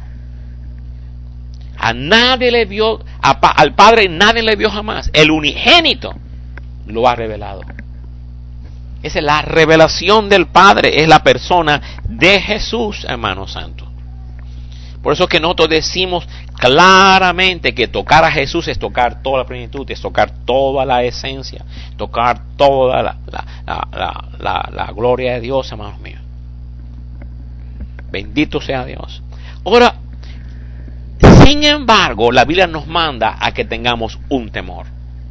A nadie le vio, a, al Padre nadie le vio jamás. El unigénito lo ha revelado. Esa es la revelación del Padre, es la persona de Jesús, hermano santo. Por eso que nosotros decimos claramente que tocar a Jesús es tocar toda la plenitud, es tocar toda la esencia, tocar toda la, la, la, la, la, la gloria de Dios, hermanos míos. Bendito sea Dios. Ahora, sin embargo, la Biblia nos manda a que tengamos un temor.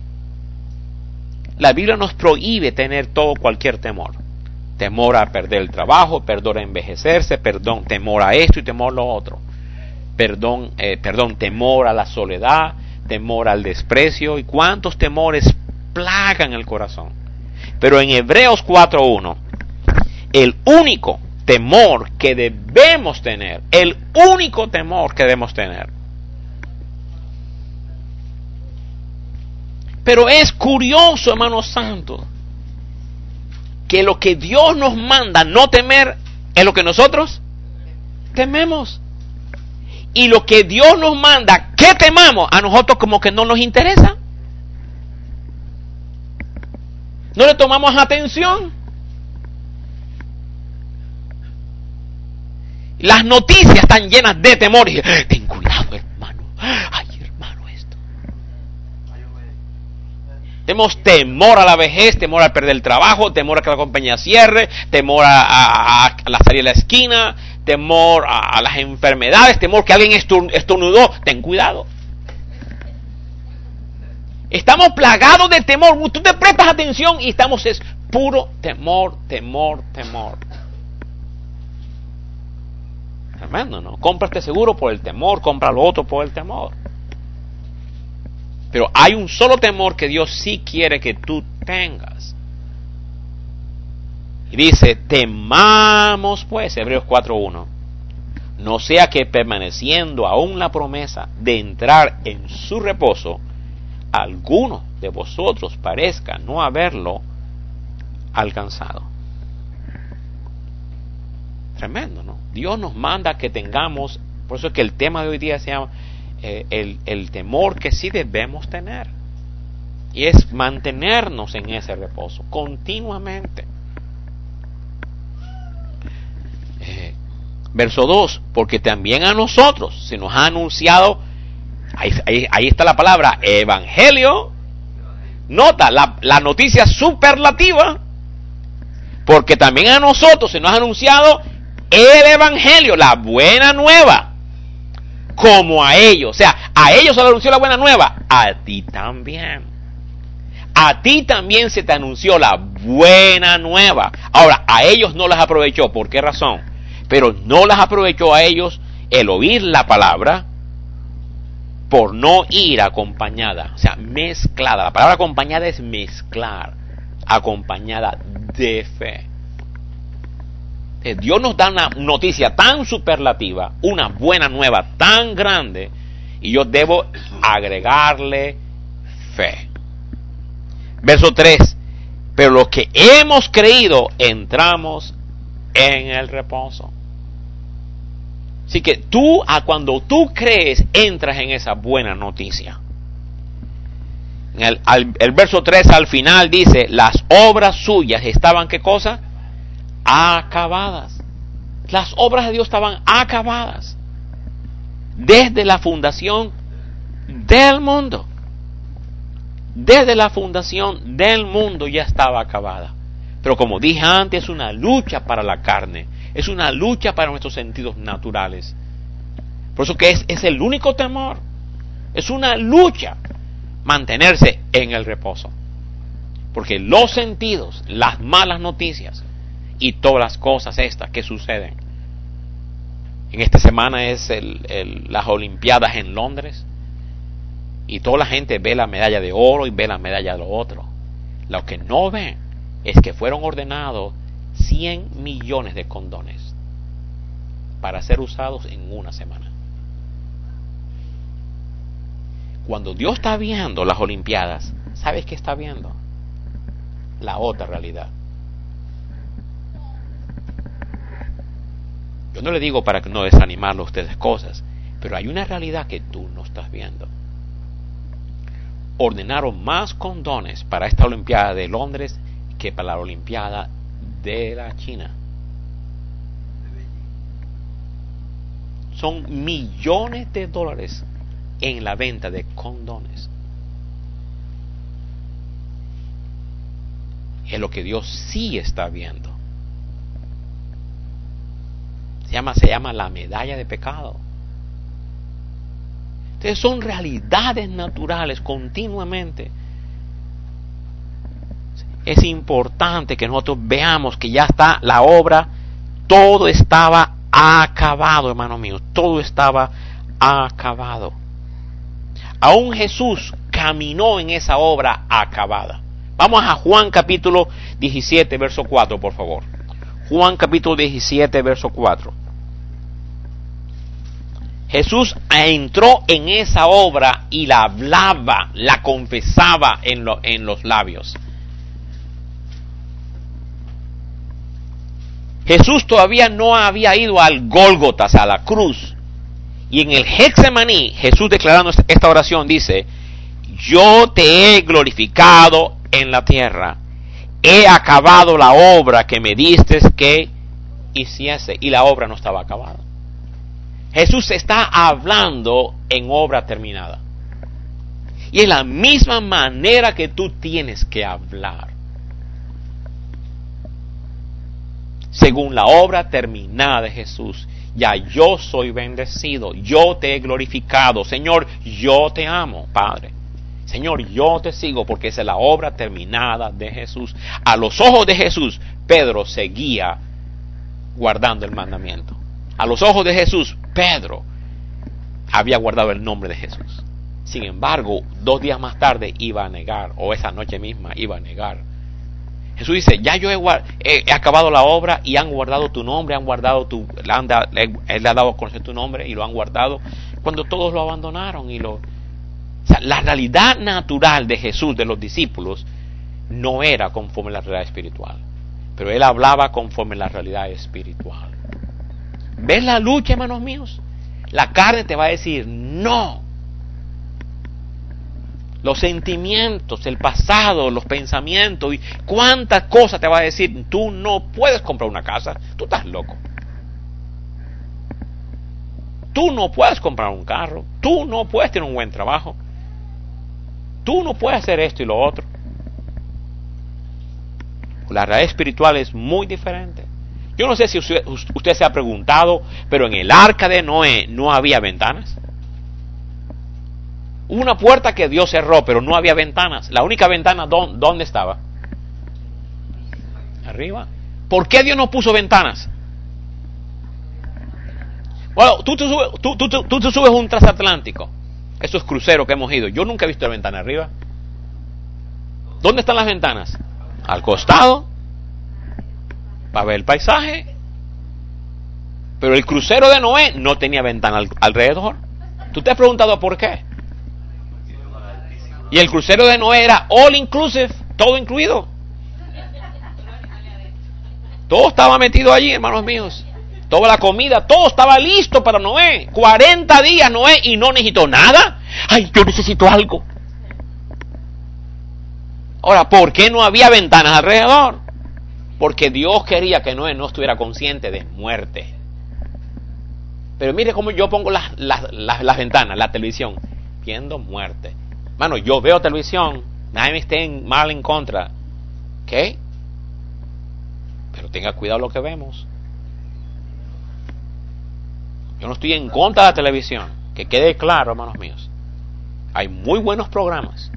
La Biblia nos prohíbe tener todo cualquier temor. Temor a perder el trabajo, perdón a envejecerse, perdón, temor a esto y temor a lo otro. Perdón, eh, perdón, temor a la soledad, temor al desprecio y cuántos temores plagan el corazón. Pero en Hebreos cuatro uno, el único temor que debemos tener, el único temor que debemos tener. Pero es curioso, hermanos santos, que lo que Dios nos manda no temer es lo que nosotros tememos. Y lo que Dios nos manda que temamos, a nosotros como que no nos interesa. No le tomamos atención. Las noticias están llenas de temor. Y, ten cuidado, hermano. Ay, hermano, esto. Tenemos temor a la vejez, temor a perder el trabajo, temor a que la compañía cierre, temor a, a, a la salida de la esquina, temor a, a las enfermedades, temor que alguien estornudó. Ten cuidado. Estamos plagados de temor. Tú te prestas atención y estamos es puro temor, temor, temor. Tremendo, ¿no? Compra este seguro por el temor, compra lo otro por el temor. Pero hay un solo temor que Dios sí quiere que tú tengas. Y dice, temamos pues, Hebreos cuatro uno, no sea que permaneciendo aún la promesa de entrar en su reposo, alguno de vosotros parezca no haberlo alcanzado. Tremendo, ¿no? Dios nos manda que tengamos, por eso es que el tema de hoy día se llama eh, el, el temor que sí debemos tener. Y es mantenernos en ese reposo continuamente. Eh, verso dos, porque también a nosotros se nos ha anunciado, ahí, ahí, ahí está la palabra evangelio. Nota la, la noticia superlativa, porque también a nosotros se nos ha anunciado el evangelio, la buena nueva. como a ellos. O sea, a ellos se les anunció la buena nueva, a ti también. A ti también se te anunció la buena nueva. Ahora, a ellos no las aprovechó. ¿Por qué razón? Pero no las aprovechó a ellos el oír la palabra por no ir acompañada. O sea, mezclada. La palabra acompañada es mezclar. Acompañada de fe. Dios nos da una noticia tan superlativa, una buena nueva tan grande, y yo debo agregarle fe. Verso tres. Pero los que hemos creído entramos en el reposo. Así que tú, a cuando tú crees, entras en esa buena noticia. En el, al, el verso tres al final dice, las obras suyas estaban, ¿qué cosa? Acabadas. Las obras de Dios estaban acabadas. Desde la fundación del mundo. Desde la fundación del mundo ya estaba acabada. Pero como dije antes, es una lucha para la carne. Es una lucha para nuestros sentidos naturales. Por eso que es, es el único temor. Es una lucha mantenerse en el reposo. Porque los sentidos, las malas noticias y todas las cosas estas que suceden. En esta semana es el, el, las Olimpiadas en Londres. Y toda la gente ve la medalla de oro y ve la medalla de lo otro. Lo que no ven es que fueron ordenados cien millones de condones para ser usados en una semana. Cuando Dios está viendo las Olimpiadas, ¿sabes qué está viendo? La otra realidad. Yo no le digo para no desanimarlo a ustedes cosas, pero hay una realidad que tú no estás viendo. Ordenaron más condones para esta Olimpiada de Londres que para la Olimpiada de la China. Son millones de dólares en la venta de condones. Es lo que Dios sí está viendo. Se llama, se llama la medalla de pecado. Entonces son realidades naturales continuamente. Es importante que nosotros veamos que ya está la obra, todo estaba acabado, hermano mío, todo estaba acabado. Aún Jesús caminó en esa obra acabada. Vamos a Juan capítulo diecisiete, verso cuatro, por favor. Juan capítulo diecisiete, verso cuatro. Jesús entró en esa obra y la hablaba, la confesaba en, lo, en los labios. Jesús todavía no había ido al Gólgota, a la cruz. Y en el Getsemaní, Jesús declarando esta oración dice, yo te he glorificado en la tierra. He acabado la obra que me diste que hiciese. Y la obra no estaba acabada. Jesús está hablando en obra terminada. Y es la misma manera que tú tienes que hablar. Según la obra terminada de Jesús. Ya yo soy bendecido. Yo te he glorificado. Señor, yo te amo, Padre. Señor, yo te sigo porque esa es la obra terminada de Jesús. A los ojos de Jesús, Pedro seguía guardando el mandamiento. A los ojos de Jesús, Pedro había guardado el nombre de Jesús. Sin embargo, dos días más tarde iba a negar, o esa noche misma iba a negar. Jesús dice, ya yo he, he, he acabado la obra y han guardado tu nombre, han guardado tu, le han da, le, él le ha dado a conocer tu nombre y lo han guardado cuando todos lo abandonaron. Y lo, o sea, la realidad natural de Jesús, de los discípulos, no era conforme a la realidad espiritual, pero él hablaba conforme a la realidad espiritual. ¿Ves la lucha, hermanos míos? La carne te va a decir no. Los sentimientos, el pasado, los pensamientos y cuántas cosas te va a decir, tú no puedes comprar una casa, tú estás loco. Tú no puedes comprar un carro, tú no puedes tener un buen trabajo, tú no puedes hacer esto y lo otro. La realidad espiritual es muy diferente. Yo no sé si usted, usted se ha preguntado, pero en el arca de Noé no había ventanas. Una puerta que Dios cerró, pero no había ventanas. La única ventana, ¿dónde estaba? Arriba. ¿Por qué Dios no puso ventanas? Bueno, tú te subes, tú, tú, tú, tú te subes un transatlántico. Esos cruceros que hemos ido. Yo nunca he visto la ventana arriba. ¿Dónde están las ventanas? Al costado. Para ver el paisaje. Pero el crucero de Noé no tenía ventana al, alrededor. ¿Tú te has preguntado por qué? Y el crucero de Noé era all inclusive, todo incluido. Todo estaba metido allí, hermanos míos. Toda la comida, todo estaba listo para Noé. cuarenta días Noé y no necesitó nada. Ay, yo necesito algo. Ahora, ¿por qué no había ventanas alrededor? Porque Dios quería que Noé no estuviera consciente de muerte. Pero mire cómo yo pongo las, las, las, las ventanas, la televisión, viendo muerte. Mano, yo veo televisión, nadie me esté en, mal en contra. ¿Ok? Pero tenga cuidado lo que vemos. Yo no estoy en contra de la televisión. Que quede claro, hermanos míos. Hay muy buenos programas.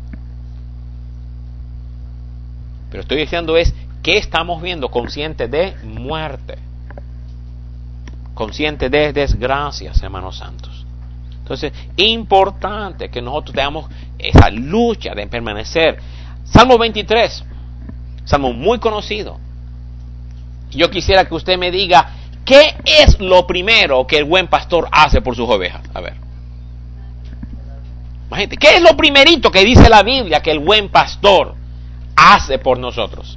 Pero estoy diciendo es, ¿qué estamos viendo? Consciente de muerte. Consciente de desgracias, hermanos santos. Entonces, importante que nosotros tengamos esa lucha de permanecer. Salmo veintitrés. Salmo muy conocido. Yo quisiera que usted me diga, ¿qué es lo primero que el buen pastor hace por sus ovejas? A ver. Imagínate, ¿qué es lo primerito que dice la Biblia que el buen pastor hace por nosotros?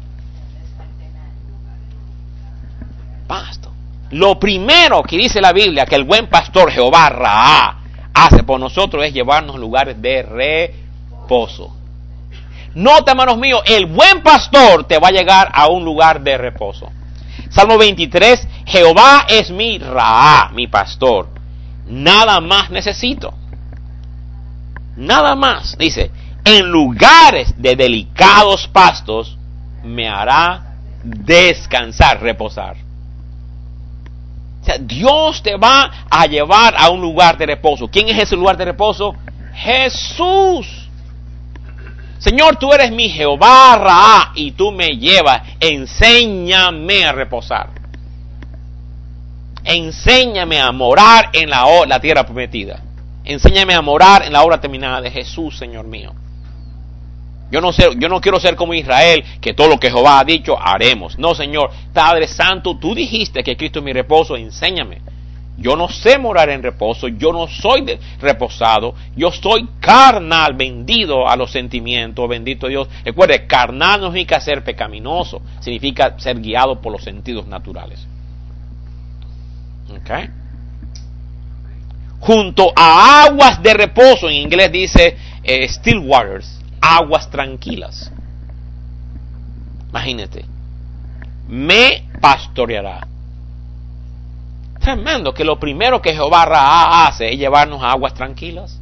Pasto. Lo primero que dice la Biblia que el buen pastor Jehová Raá hace por nosotros es llevarnos a lugares de reposo. Nota, hermanos míos, el buen pastor te va a llegar a un lugar de reposo. Salmo veintitrés, Jehová es mi Raá, mi pastor. Nada más necesito. Nada más. Dice, en lugares de delicados pastos me hará descansar, reposar. O sea, Dios te va a llevar a un lugar de reposo. ¿Quién es ese lugar de reposo? Jesús. Señor, tú eres mi Jehová Raá y tú me llevas. Enséñame a reposar. Enséñame a morar en la, la tierra prometida. Enséñame a morar en la obra terminada de Jesús, Señor mío. Yo no sé, yo no quiero ser como Israel, que todo lo que Jehová ha dicho, haremos. No, Señor, Padre Santo, tú dijiste que Cristo es mi reposo, enséñame. Yo no sé morar en reposo, yo no soy de, reposado, yo soy carnal, vendido a los sentimientos, bendito Dios. Recuerde, carnal no significa ser pecaminoso, significa ser guiado por los sentidos naturales. ¿Ok? Junto a aguas de reposo, en inglés dice eh, still waters, aguas tranquilas. Imagínate, me pastoreará. Tremendo que lo primero que Jehová Raá hace es llevarnos a aguas tranquilas,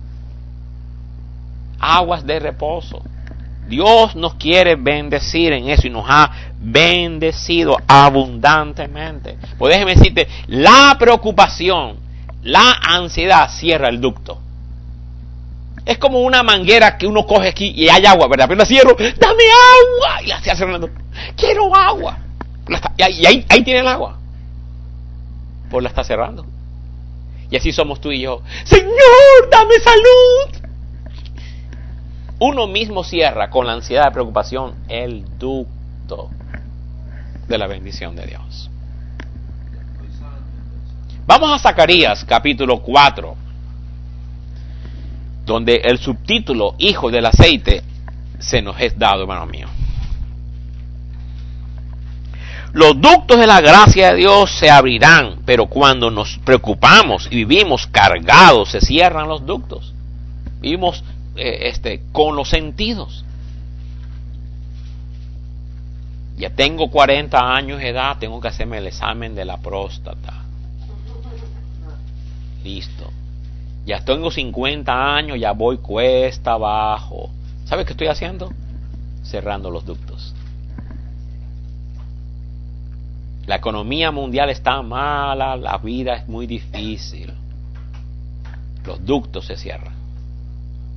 aguas de reposo. Dios nos quiere bendecir en eso y nos ha bendecido abundantemente. Pues déjeme decirte, la preocupación, la ansiedad cierra el ducto. Es como una manguera que uno coge aquí y hay agua, ¿verdad? Pero la cierro, dame agua, y la está cerrando. Quiero agua. Y ahí, ahí, ahí tiene el agua. Pues la está cerrando. Y así somos tú y yo. Señor, dame salud. Uno mismo cierra con la ansiedad de preocupación el ducto de la bendición de Dios. Vamos a Zacarías capítulo cuatro, donde el subtítulo Hijo del aceite se nos es dado, hermano mío. Los ductos de la gracia de Dios se abrirán, pero cuando nos preocupamos y vivimos cargados, se cierran los ductos. Vivimos eh, este, con los sentidos. Ya tengo cuarenta años de edad, tengo que hacerme el examen de la próstata. Listo. Ya tengo cincuenta años, ya voy cuesta abajo. ¿Sabe qué estoy haciendo? Cerrando los ductos. La economía mundial está mala, la vida es muy difícil. Los ductos se cierran.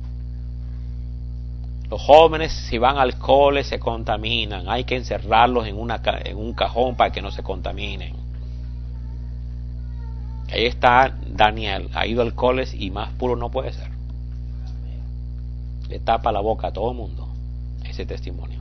Los jóvenes, si van al cole, se contaminan. Hay que encerrarlos en, una, en un cajón para que no se contaminen. Ahí está Daniel, ha ido al cole y más puro no puede ser. Le tapa la boca a todo el mundo ese testimonio.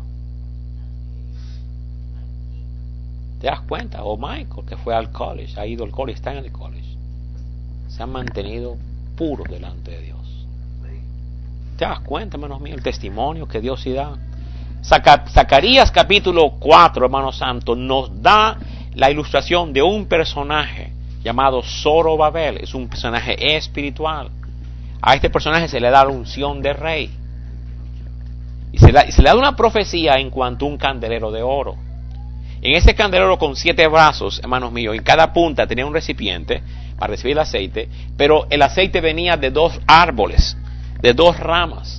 ¿Te das cuenta? O Michael, que fue al college, ha ido al college, está en el college. Se han mantenido puros delante de Dios. ¿Te das cuenta, hermanos míos, el testimonio que Dios sí da? Zaca- Zacarías capítulo cuatro, hermanos santos, nos da la ilustración de un personaje llamado Zorobabel. Es un personaje espiritual. A este personaje se le da la unción de rey. Y se le, se le da una profecía en cuanto a un candelero de oro. En ese candelero con siete brazos, hermanos míos, en cada punta tenía un recipiente para recibir el aceite, pero el aceite venía de dos árboles, de dos ramas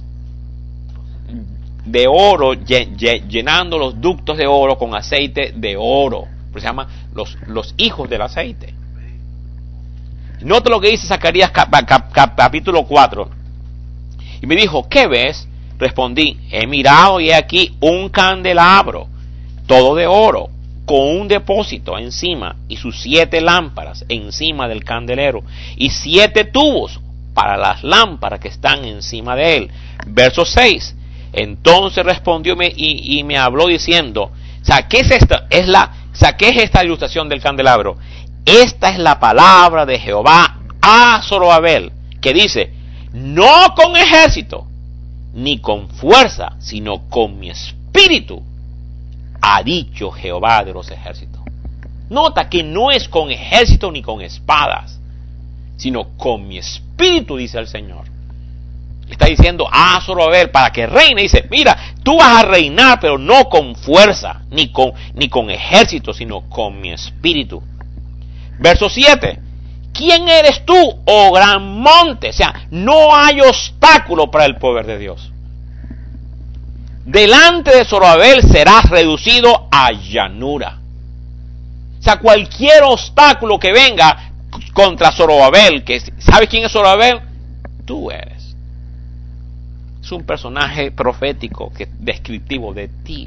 de oro, llenando los ductos de oro con aceite de oro. Se llama los, los hijos del aceite. Nota lo que dice Zacarías cap, cap, cap, capítulo cuatro. Y me dijo, ¿qué ves? Respondí, he mirado y he aquí un candelabro, todo de oro, con un depósito encima y sus siete lámparas encima del candelero y siete tubos para las lámparas que están encima de él. Verso seis. Entonces respondió y, y me habló diciendo, o sea, ¿qué es esta? Es la, o sea, ¿qué es esta ilustración del candelabro? Esta es la palabra de Jehová a Zorobabel, que dice, no con ejército, ni con fuerza, sino con mi espíritu, ha dicho Jehová de los ejércitos. Nota que no es con ejército ni con espadas, sino con mi espíritu, dice el Señor. Le está diciendo a Zorobabel para que reine. Dice, mira, tú vas a reinar, pero no con fuerza, ni con, ni con ejército, sino con mi espíritu. Verso siete. ¿Quién eres tú, oh gran monte? O sea, no hay obstáculo para el poder de Dios. Delante de Zorobabel serás reducido a llanura. O sea, cualquier obstáculo que venga contra Zorobabel, que ¿sabes quién es Zorobabel? Tú eres. Es un personaje profético, que, descriptivo de ti.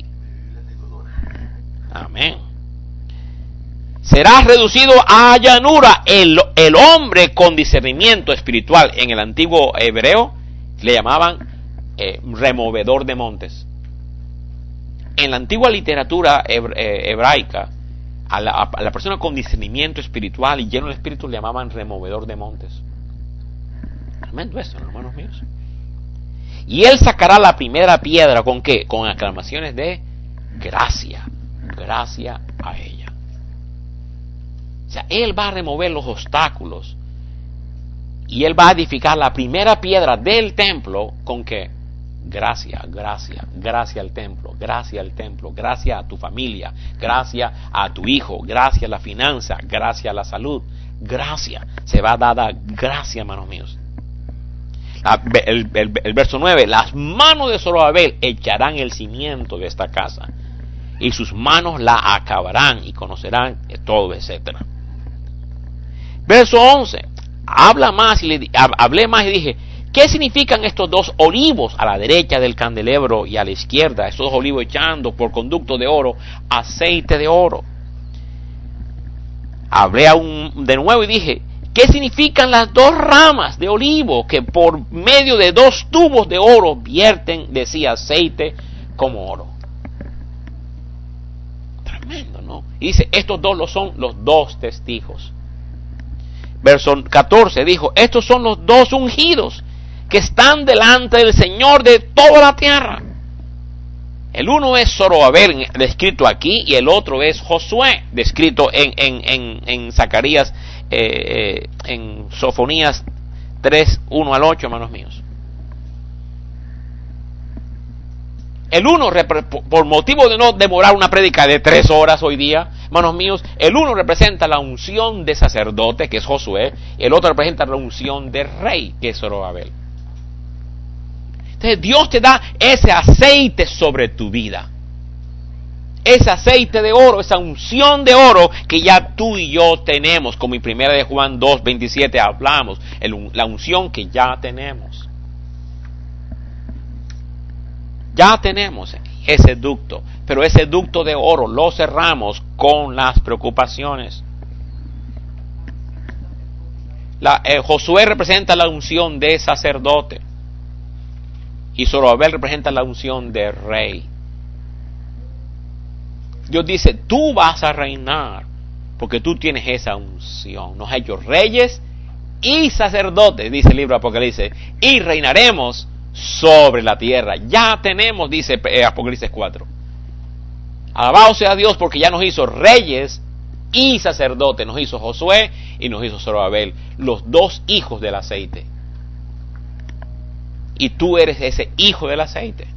Amén. Serás reducido a llanura. El, el hombre con discernimiento espiritual en el antiguo hebreo le llamaban eh, removedor de montes. En la antigua literatura hebraica, a la, a la persona con discernimiento espiritual y lleno de espíritu le llamaban removedor de montes. Tremendo esto, hermanos míos. Y él sacará la primera piedra ¿con qué? Con aclamaciones de gracia. Gracia a ella. O sea, él va a remover los obstáculos y él va a edificar la primera piedra del templo ¿con qué? Gracia, gracia, gracia al templo, gracia al templo, gracia a tu familia, gracia a tu hijo, gracia a la finanza, gracia a la salud, gracia. Se va a dar gracia, hermanos míos. El, el, el verso nueve, las manos de Zorobabel echarán el cimiento de esta casa y sus manos la acabarán y conocerán todo, etcétera. Verso once, habla más y le, hablé más y dije, ¿qué significan estos dos olivos a la derecha del candelero y a la izquierda? Estos dos olivos echando por conducto de oro aceite de oro. Hablé aún de nuevo y dije, ¿qué significan las dos ramas de olivo que por medio de dos tubos de oro vierten de sí aceite como oro? Tremendo, ¿no? Y dice, estos dos lo son los dos testigos. Verso catorce dijo, estos son los dos ungidos que están delante del Señor de toda la tierra. El uno es Zorobabel, descrito aquí, y el otro es Josué, descrito en, en, en, en Zacarías, eh, en Sofonías tres, uno al ocho, hermanos míos. El uno, por motivo de no demorar una prédica de tres horas hoy día, hermanos míos, el uno representa la unción de sacerdote, que es Josué, y el otro representa la unción de rey, que es Zorobabel. Entonces Dios te da ese aceite sobre tu vida. Ese aceite de oro, esa unción de oro que ya tú y yo tenemos, como en primera de Juan dos, veintisiete hablamos, el, la unción que ya tenemos. Ya tenemos ese ducto, pero ese ducto de oro lo cerramos con las preocupaciones. La, eh, Josué representa la unción de sacerdote y Zorobabel representa la unción de rey. Dios dice, tú vas a reinar porque tú tienes esa unción. Nos ha hecho reyes y sacerdotes, dice el libro de Apocalipsis, y reinaremos sobre la tierra. Ya tenemos, dice Apocalipsis cuatro. Alabado sea Dios porque ya nos hizo reyes y sacerdotes. Nos hizo Josué y nos hizo Zorobabel, los dos hijos del aceite. Y tú eres ese hijo del aceite.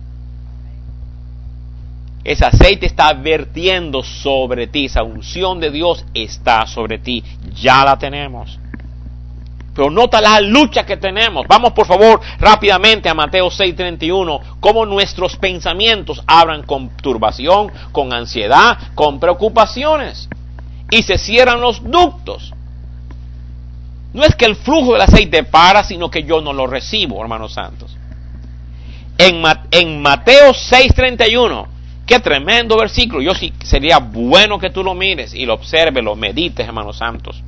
Ese aceite está vertiendo sobre ti, esa unción de Dios está sobre ti, ya la tenemos. Pero nota la lucha que tenemos. Vamos por favor rápidamente a Mateo seis treinta y uno, cómo nuestros pensamientos hablan con turbación, con ansiedad, con preocupaciones. Y se cierran los ductos. No es que el flujo del aceite para, sino que yo no lo recibo, hermanos santos. En, en Mateo seis treinta y uno, qué tremendo versículo. Yo sí, sería bueno que tú lo mires y lo observes, lo medites, hermanos santos.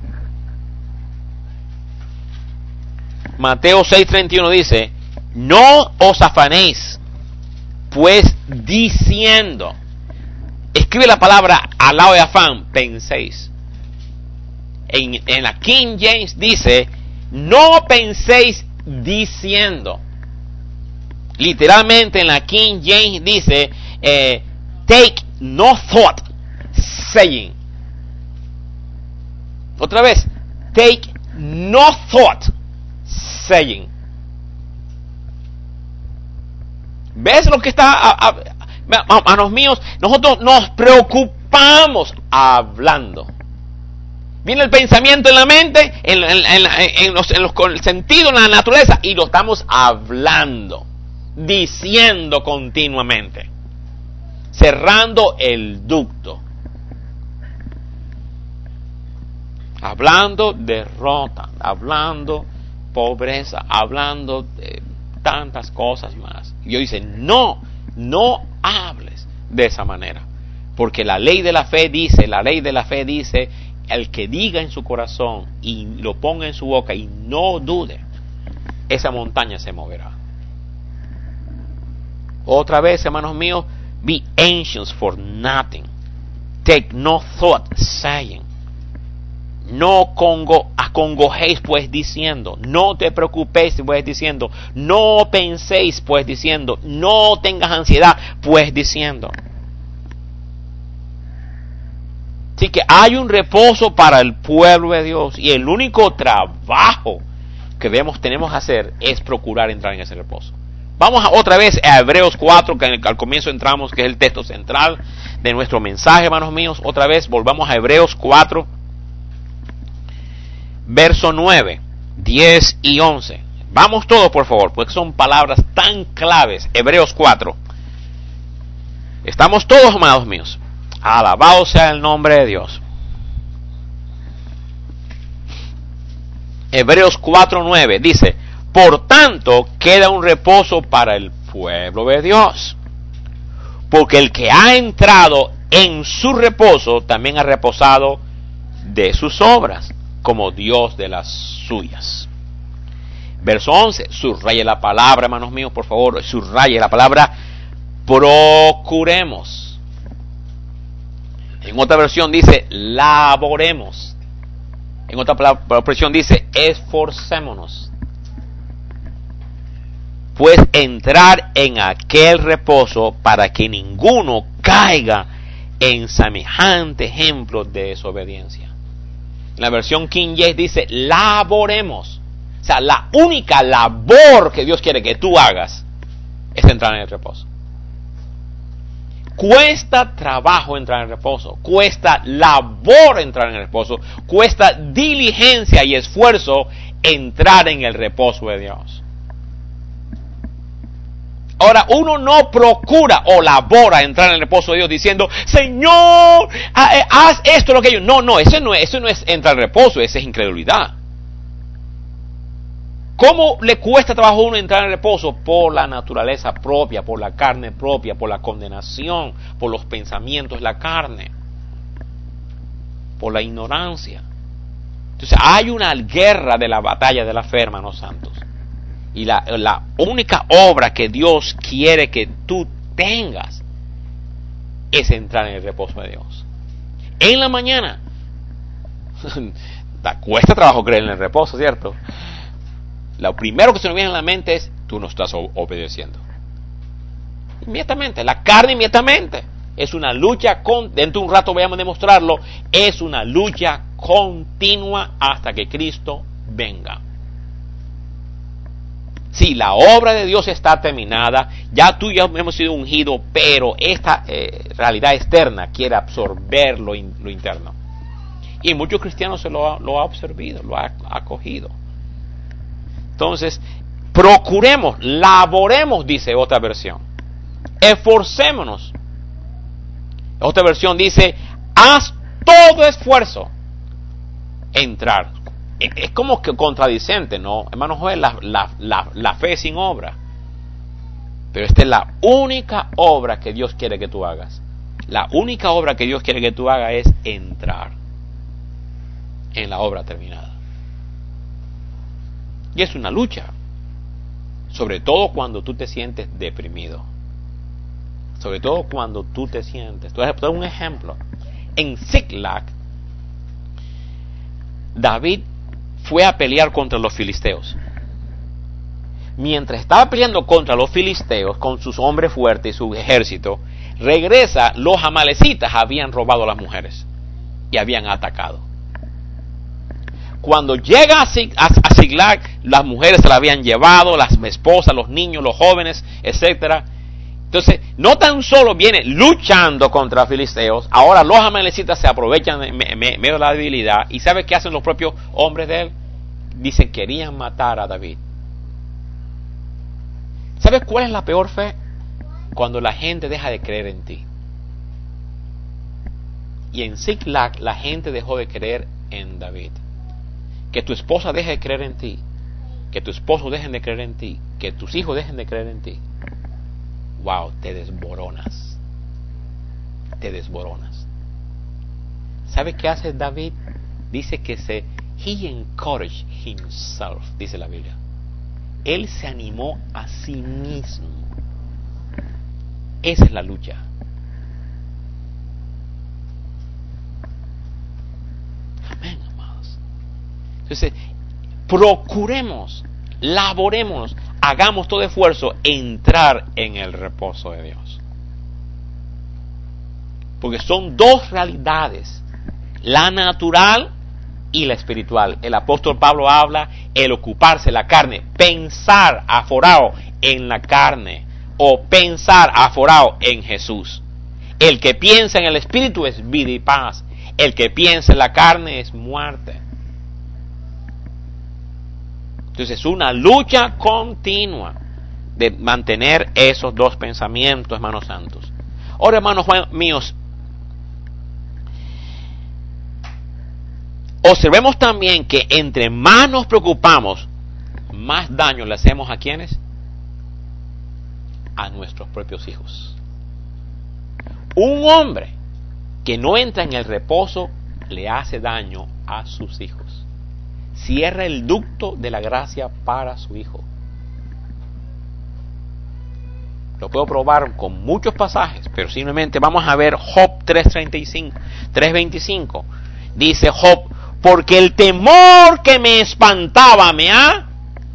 Mateo seis treinta y uno dice, no os afanéis, pues diciendo, escribe la palabra al lado de afán, penséis. En, en la King James dice, no penséis diciendo. Literalmente en la King James dice, eh, take no thought saying. Otra vez, take no thought saying. ¿Ves lo que está, a, a, a, hermanos míos? Nosotros nos preocupamos hablando. Viene el pensamiento en la mente, en, en, en, en, los, en los con el sentido, en la naturaleza, y lo estamos hablando, diciendo continuamente, cerrando el ducto, hablando derrota, hablando pobreza, hablando de tantas cosas más. Y Dios dice, no, no hables de esa manera, porque la ley de la fe dice, la ley de la fe dice, el que diga en su corazón y lo ponga en su boca y no dude, esa montaña se moverá. Otra vez, hermanos míos, be anxious for nothing, take no thought saying. No congo, acongojéis pues diciendo, no te preocupéis pues diciendo, no penséis pues diciendo, no tengas ansiedad pues diciendo. Así que hay un reposo para el pueblo de Dios y el único trabajo que debemos, tenemos que hacer es procurar entrar en ese reposo. Vamos a, otra vez a Hebreos cuatro, que al comienzo entramos, que es el texto central de nuestro mensaje, hermanos míos. Otra vez volvamos a Hebreos cuatro, verso nueve, diez y once. Vamos todos, por favor, porque son palabras tan claves. Hebreos cuatro. Estamos todos, amados míos. Alabado sea el nombre de Dios. Hebreos cuatro nueve dice, por tanto queda un reposo para el pueblo de Dios, porque el que ha entrado en su reposo también ha reposado de sus obras, como Dios de las suyas. Verso once, subraye la palabra, hermanos míos, por favor, subraye la palabra procuremos. En otra versión dice, laboremos. En otra versión dice, esforcémonos. Pues entrar en aquel reposo para que ninguno caiga en semejante ejemplo de desobediencia. En la versión King James dice, laboremos. O sea, la única labor que Dios quiere que tú hagas es entrar en el reposo. Cuesta trabajo entrar en el reposo, cuesta labor entrar en el reposo, cuesta diligencia y esfuerzo entrar en el reposo de Dios. Ahora, uno no procura o labora entrar en el reposo de Dios diciendo, Señor, haz esto, lo que yo. No, no, eso no es, eso no es entrar en reposo, esa es incredulidad. ¿Cómo le cuesta trabajo a uno entrar en reposo? Por la naturaleza propia, por la carne propia, por la condenación, por los pensamientos de la carne, por la ignorancia. Entonces hay una guerra de la batalla de la fe, hermanos santos. Y la, la única obra que Dios quiere que tú tengas es entrar en el reposo de Dios. En la mañana, da cuesta trabajo creer en el reposo, ¿cierto? Lo primero que se nos viene a la mente es, tú no estás obedeciendo. Inmediatamente, la carne inmediatamente. Es una lucha, con, dentro de un rato vayamos a demostrarlo, es una lucha continua hasta que Cristo venga. Sí, la obra de Dios está terminada, ya tú y yo hemos sido ungidos, pero esta eh, realidad externa quiere absorber lo, in, lo interno. Y muchos cristianos se lo ha, lo ha absorbido, lo ha acogido. Entonces, procuremos, laboremos, dice otra versión. Esforcémonos. Otra versión dice, haz todo esfuerzo entrar. Es como que contradicente, ¿no? Hermano Joel, la, la, la, la fe sin obra. Pero esta es la única obra que Dios quiere que tú hagas. La única obra que Dios quiere que tú hagas es entrar en la obra terminada. Y es una lucha. Sobre todo cuando tú te sientes deprimido. Sobre todo cuando tú te sientes. Te voy a dar un ejemplo. En Ziklag, David fue a pelear contra los filisteos. Mientras estaba peleando contra los filisteos con sus hombres fuertes y su ejército, regresa, los amalecitas habían robado a las mujeres y habían atacado. Cuando llega a Ziklag, las mujeres se la habían llevado, las esposas, los niños, los jóvenes, etcétera. Entonces, no tan solo viene luchando contra los filisteos, ahora los amalecitas se aprovechan en medio de la debilidad. ¿Y sabe qué hacen los propios hombres de él? Dicen, querían matar a David. ¿Sabes cuál es la peor fe? Cuando la gente deja de creer en ti. Y en Ziklag la gente dejó de creer en David. Que tu esposa deje de creer en ti, que tu esposo dejen de creer en ti, que tus hijos dejen de creer en ti. Wow, te desboronas. Te desboronas. ¿Sabes qué hace David? Dice que se he encouraged himself, dice la Biblia. Él se animó a sí mismo. Esa es la lucha. Amén, amados. Entonces, procuremos, laboremos, hagamos todo esfuerzo entrar en el reposo de Dios. Porque son dos realidades, la natural y la espiritual. El apóstol Pablo habla el ocuparse la carne, pensar aforado en la carne o pensar aforado en Jesús. El que piensa en el espíritu es vida y paz. El que piensa en la carne es muerte. Entonces es una lucha continua de mantener esos dos pensamientos, hermanos santos. Ahora, hermanos míos, observemos también que entre más nos preocupamos, más daño le hacemos a ¿quiénes? A nuestros propios hijos. Un hombre que no entra en el reposo le hace daño a sus hijos. Cierra el ducto de la gracia para su hijo. Lo puedo probar con muchos pasajes, pero simplemente vamos a ver Job tres veinticinco. Dice Job, porque el temor que me espantaba me ha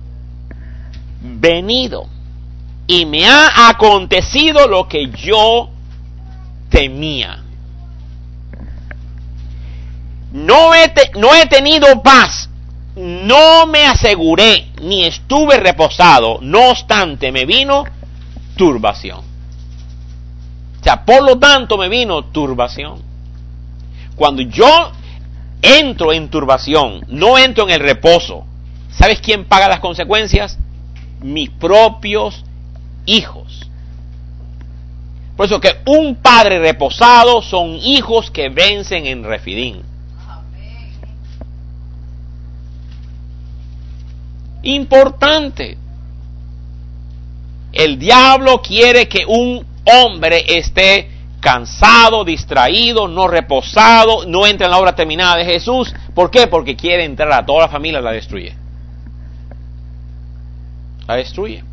venido y me ha acontecido lo que yo temía. No he, te, no he tenido paz, no me aseguré, ni estuve reposado, no obstante me vino turbación. O sea, por lo tanto me vino turbación. Cuando yo entro en turbación, no entro en el reposo, ¿sabes quién paga las consecuencias? Mis propios hijos. Por eso que un padre reposado son hijos que vencen en Refidín. importante. El diablo quiere que un hombre esté cansado, distraído, no reposado, no entre en la obra terminada de Jesús. ¿Por qué? Porque quiere entrar a toda la familia y la destruye. La destruye.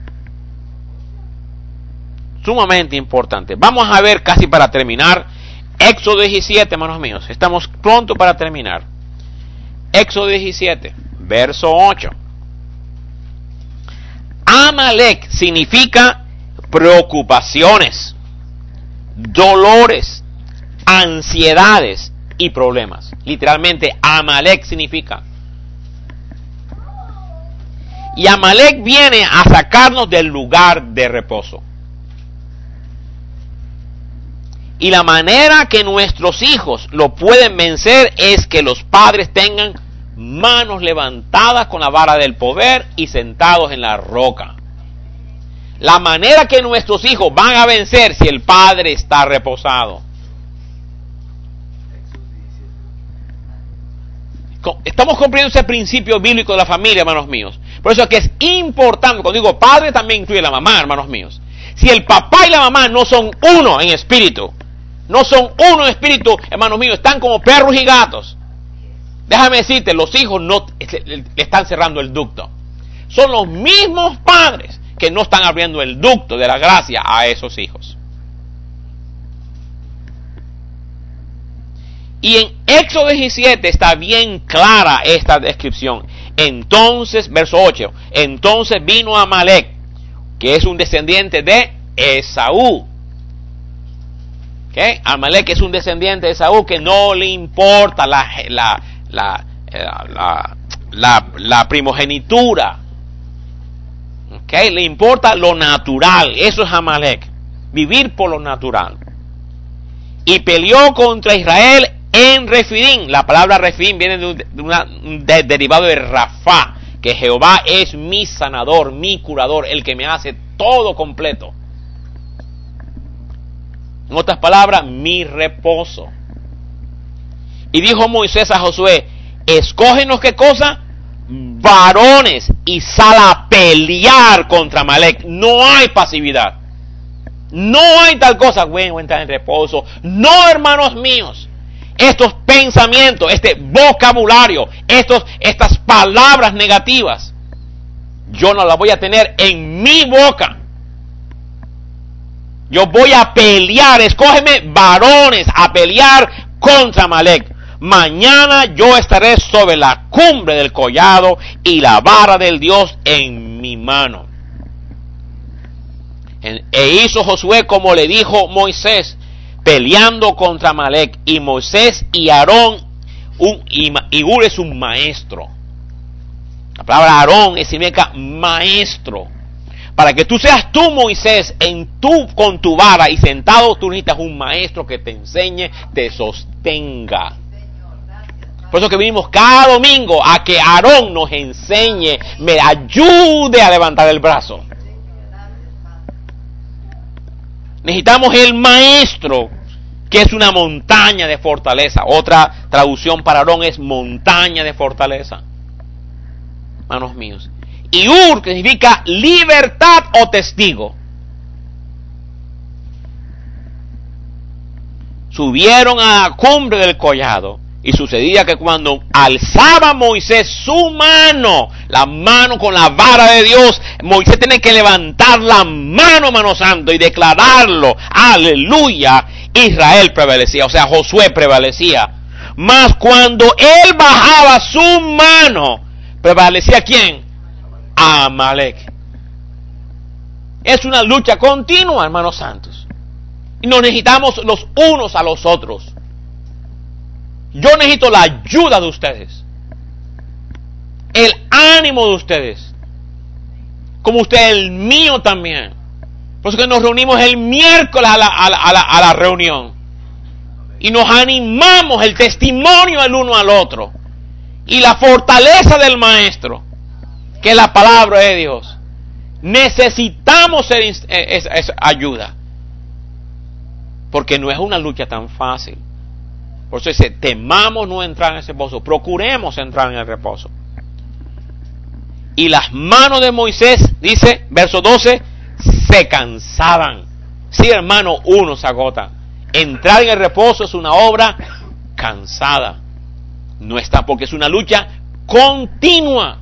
Sumamente importante. Vamos a ver casi para terminar Éxodo diecisiete, hermanos míos. Estamos pronto para terminar. Éxodo diecisiete, verso ocho. Amalek significa preocupaciones, dolores, ansiedades y problemas. Literalmente, Amalek significa. Y Amalek viene a sacarnos del lugar de reposo. Y la manera que nuestros hijos lo pueden vencer es que los padres tengan manos levantadas con la vara del poder y sentados en la roca. La manera que nuestros hijos van a vencer si el padre está reposado. Estamos cumpliendo ese principio bíblico de la familia, hermanos míos. Por eso es que es importante, cuando digo padre también incluye la mamá, hermanos míos. Si el papá y la mamá no son uno en espíritu, no son uno en espíritu, hermanos míos, están como perros y gatos. Déjame decirte, los hijos no le están cerrando el ducto. Son los mismos padres que no están abriendo el ducto de la gracia a esos hijos. Y en Éxodo diecisiete está bien clara esta descripción. Entonces, verso ocho, entonces vino Amalek, que es un descendiente de Esaú. ¿Okay? Amalek es un descendiente de Esaú que no le importa la, la, la, la, la, la primogenitura. ¿Okay? Le importa lo natural. Eso es Amalek. Vivir por lo natural. Y peleó contra Israel en Refidim. La palabra Refidim viene de un, de una, de, derivado de Rafa, que Jehová es mi sanador, mi curador, el que me hace todo completo. En otras palabras, mi reposo. Y dijo Moisés a Josué, escógenos qué cosa, varones, y sal a pelear contra Amalek. No hay pasividad. No hay tal cosa, bueno, entrar en reposo. No, hermanos míos. Estos pensamientos, este vocabulario, estos, estas palabras negativas, yo no las voy a tener en mi boca. Yo voy a pelear, escógeme varones a pelear contra Amalek. Mañana yo estaré sobre la cumbre del collado y la vara del Dios en mi mano. E hizo Josué como le dijo Moisés, peleando contra Amalek. Y Moisés y Aarón, un, y, y Ur es un maestro. La palabra Aarón significa maestro. Para que tú seas tú, Moisés, en tu, con tu vara y sentado, tú necesitas un maestro que te enseñe, te sostenga. Por eso que vinimos cada domingo a que Aarón nos enseñe, me ayude a levantar el brazo. Necesitamos el maestro, que es una montaña de fortaleza. Otra traducción para Aarón es montaña de fortaleza. Hermanos míos. Y Ur, que significa libertad o testigo. Subieron a la cumbre del collado. Y sucedía que cuando alzaba Moisés su mano, la mano con la vara de Dios, Moisés tenía que levantar la mano, mano santo, y declararlo. Aleluya. Israel prevalecía, o sea, Josué prevalecía. Mas cuando él bajaba su mano, ¿prevalecía quién? Amalek. Es una lucha continua, hermanos santos. Y nos necesitamos los unos a los otros. Yo necesito la ayuda de ustedes, el ánimo de ustedes, como usted el mío también. Por eso que nos reunimos el miércoles a la, a la, a la, a la reunión y nos animamos, el testimonio el uno al otro y la fortaleza del maestro, que es la palabra de Dios. Necesitamos ser, es, es, es ayuda, porque no es una lucha tan fácil. Por eso dice, temamos no entrar en ese reposo, procuremos entrar en el reposo. y las manos de Moisés, dice, verso doce, se cansaban. Sí, hermano, uno se agota. Entrar en el reposo es una obra cansada. No está, porque es una lucha continua.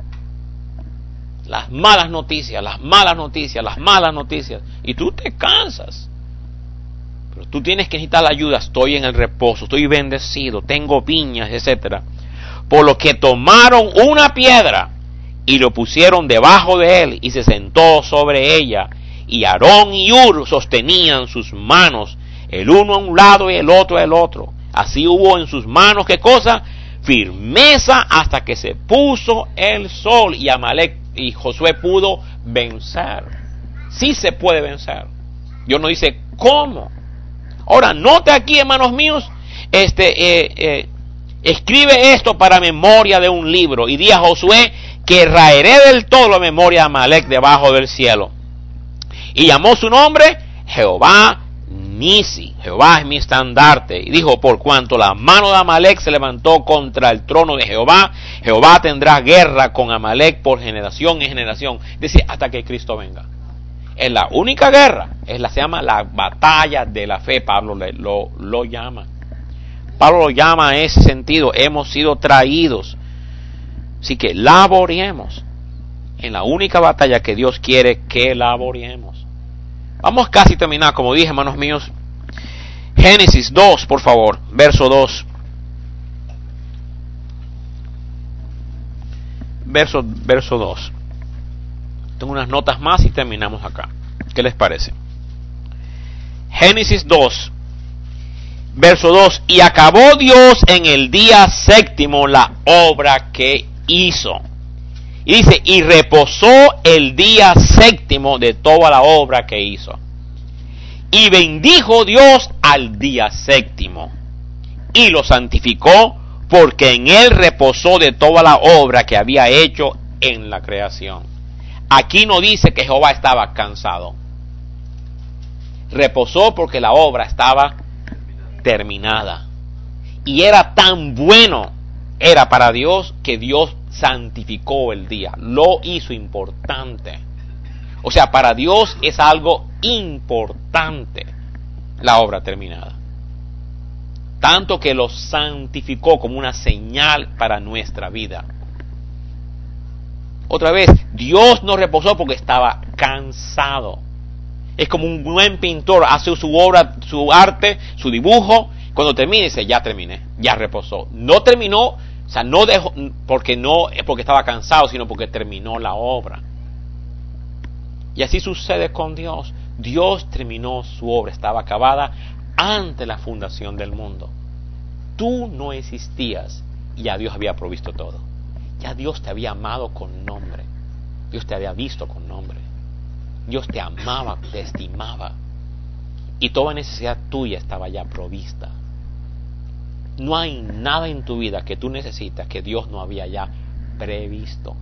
Las malas noticias, las malas noticias, las malas noticias. Y tú te cansas. Pero tú tienes que necesitar la ayuda. Estoy en el reposo, estoy bendecido, tengo viñas, etcétera. Por lo que tomaron una piedra y lo pusieron debajo de él y se sentó sobre ella. Y Aarón y Hur sostenían sus manos, el uno a un lado y el otro al otro. Así hubo en sus manos, ¿qué cosa? Firmeza hasta que se puso el sol y Amalek y Josué pudo vencer. Sí se puede vencer. Dios nos dice cómo. Ahora, note aquí, hermanos míos, este, eh, eh, escribe esto para memoria de un libro y di a Josué que raeré del todo la memoria de Amalek debajo del cielo. Y llamó su nombre Jehová Nisi. Jehová es mi estandarte. Y dijo, por cuanto la mano de Amalek se levantó contra el trono de Jehová, Jehová tendrá guerra con Amalek por generación en generación. Dice, hasta que Cristo venga. Es la única guerra. Es la, se llama la batalla de la fe. Pablo le, lo, lo llama. Pablo lo llama a ese sentido. Hemos sido traídos. Así que laboremos en la única batalla que Dios quiere que laboremos. Vamos casi a terminar, como dije, hermanos míos. Génesis dos, por favor, verso dos. Verso, verso dos. Tengo unas notas más y terminamos acá. ¿Qué les parece? Génesis dos, verso dos. Y acabó Dios en el día séptimo la obra que hizo. Y dice, y reposó el día séptimo de toda la obra que hizo. Y bendijo Dios al día séptimo. Y lo santificó, porque en él reposó de toda la obra que había hecho en la creación. Aquí no dice que Jehová estaba cansado. Reposó porque la obra estaba terminada. Y era tan bueno, era para Dios, que Dios santificó el día, lo hizo importante. O sea, para Dios es algo importante la obra terminada. Tanto que lo santificó como una señal para nuestra vida. Otra vez, Dios no reposó porque estaba cansado. Es como un buen pintor, hace su obra, su arte, su dibujo, cuando termine dice, ya terminé, ya reposó. No terminó. O sea, no dejó, porque no porque estaba cansado, sino porque terminó la obra. Y así sucede con Dios. Dios terminó su obra, estaba acabada antes de la fundación del mundo. Tú no existías y ya Dios había provisto todo. Ya Dios te había amado con nombre. Dios te había visto con nombre. Dios te amaba, te estimaba. Y toda necesidad tuya estaba ya provista. No hay nada en tu vida que tú necesitas que Dios no había ya previsto.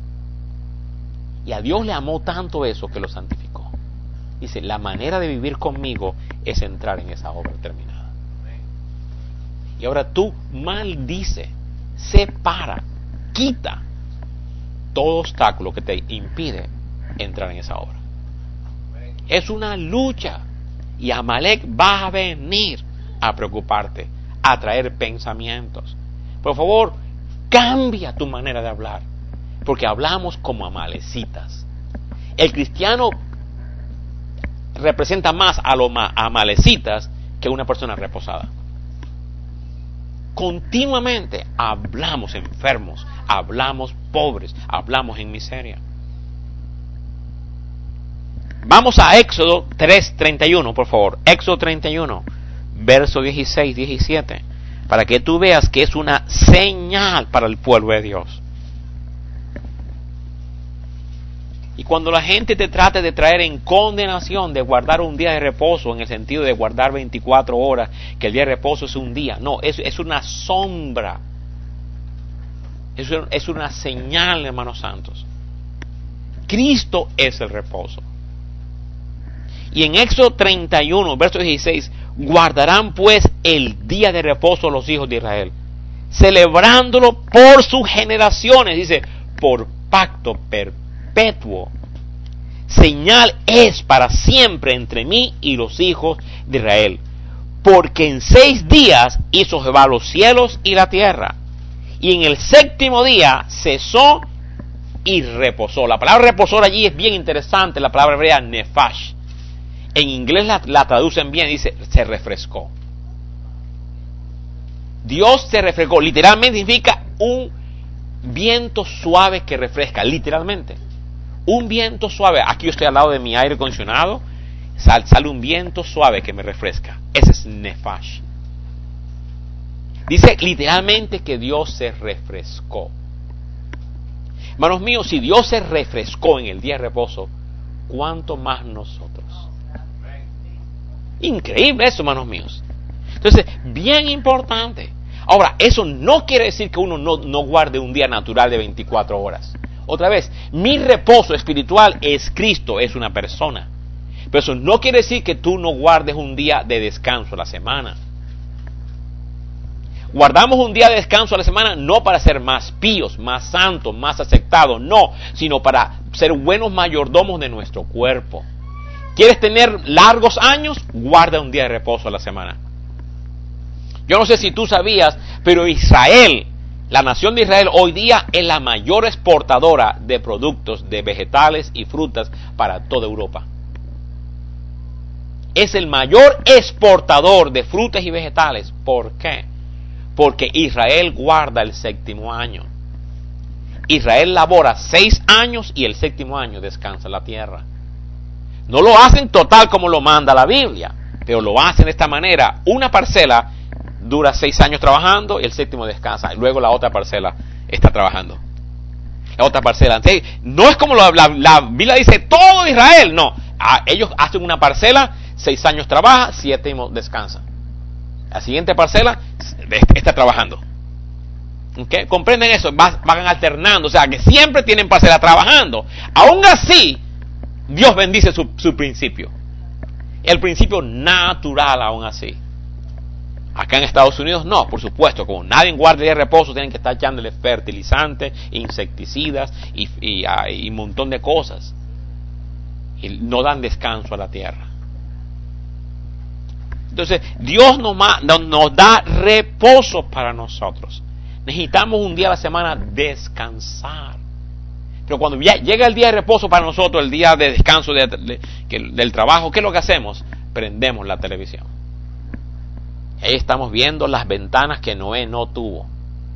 Y a Dios le amó tanto eso que lo santificó. Dice, la manera de vivir conmigo es entrar en esa obra terminada. Y ahora tú maldice, separa, quita todo obstáculo que te impide entrar en esa obra. Es una lucha. Y Amalek va a venir a preocuparte, a traer pensamientos. Por favor, cambia tu manera de hablar, porque hablamos como amalecitas. El cristiano representa más a los amalecitas que una persona reposada. Continuamente hablamos enfermos, hablamos pobres, hablamos en miseria. Vamos a Éxodo tres treinta y uno, por favor. Éxodo treinta y uno. Verso dieciséis, diecisiete, para que tú veas que es una señal para el pueblo de Dios. Y cuando la gente te trate de traer en condenación de guardar un día de reposo, en el sentido de guardar veinticuatro horas, que el día de reposo es un día, no, es, es una sombra, es, es una señal, hermanos santos. Cristo es el reposo. Y en Éxodo treinta y uno, verso dieciséis, guardarán pues el día de reposo los hijos de Israel, celebrándolo por sus generaciones, dice, por pacto perpetuo. Señal es para siempre entre mí y los hijos de Israel. Porque en seis días hizo Jehová los cielos y la tierra. Y en el séptimo día cesó y reposó. La palabra reposó allí es bien interesante. La palabra hebrea nefash. En inglés la, la traducen bien, dice se refrescó. Dios se refrescó. Literalmente significa un viento suave que refresca. Literalmente. Un viento suave. Aquí yo estoy al lado de mi aire acondicionado. Sal, sale un viento suave que me refresca. Ese es nefash. Dice literalmente que Dios se refrescó. Hermanos míos, si Dios se refrescó en el día de reposo, ¿cuánto más nosotros? Increíble eso, hermanos míos. Entonces, bien importante. Ahora, eso no quiere decir que uno no, no guarde un día natural de veinticuatro horas. Otra vez, mi reposo espiritual es Cristo, es una persona. Pero eso no quiere decir que tú no guardes un día de descanso a la semana. Guardamos un día de descanso a la semana no para ser más píos, más santos, más aceptados, no, sino para ser buenos mayordomos de nuestro cuerpo. ¿Quieres tener largos años? Guarda un día de reposo a la semana. Yo no sé si tú sabías, pero Israel, la nación de Israel hoy día es la mayor exportadora de productos de vegetales y frutas para toda Europa. Es el mayor exportador de frutas y vegetales. ¿Por qué? Porque Israel guarda el séptimo año. Israel labora seis años y el séptimo año descansa la tierra. No lo hacen total como lo manda la Biblia, pero lo hacen de esta manera. Una parcela dura seis años trabajando y el séptimo descansa. Y luego la otra parcela está trabajando. La otra parcela. Entonces, no es como la, la, la Biblia dice todo Israel. No, a, ellos hacen una parcela, seis años trabaja, siete descansa. La siguiente parcela está trabajando. ¿Okay? ¿Comprenden eso? Van alternando. O sea, que siempre tienen parcela trabajando. Aún así, Dios bendice su, su principio. El principio natural aún así. Acá en Estados Unidos no, por supuesto. Como nadie guarda el día de reposo, tienen que estar echándole fertilizantes, insecticidas y, y, y un montón de cosas. Y no dan descanso a la tierra. Entonces, Dios nos, nos da reposo para nosotros. Necesitamos un día a la semana descansar. Pero cuando ya llega el día de reposo para nosotros, el día de descanso de, de, de, del trabajo, ¿qué es lo que hacemos? Prendemos la televisión. Ahí estamos viendo las ventanas que Noé no tuvo.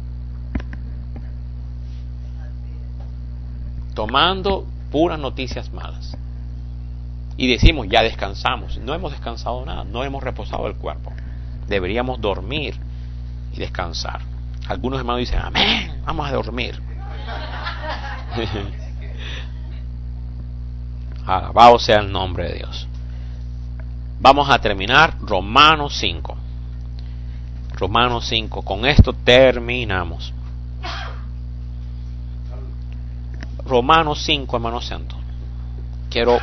Tomando puras noticias malas. Y decimos, ya descansamos. No hemos descansado nada, no hemos reposado el cuerpo. Deberíamos dormir y descansar. Algunos hermanos dicen, amén, vamos a dormir. Alabado sea el nombre de Dios. Vamos a terminar Romanos cinco. Romanos cinco, con esto terminamos. Romanos cinco, hermano santo. Quiero...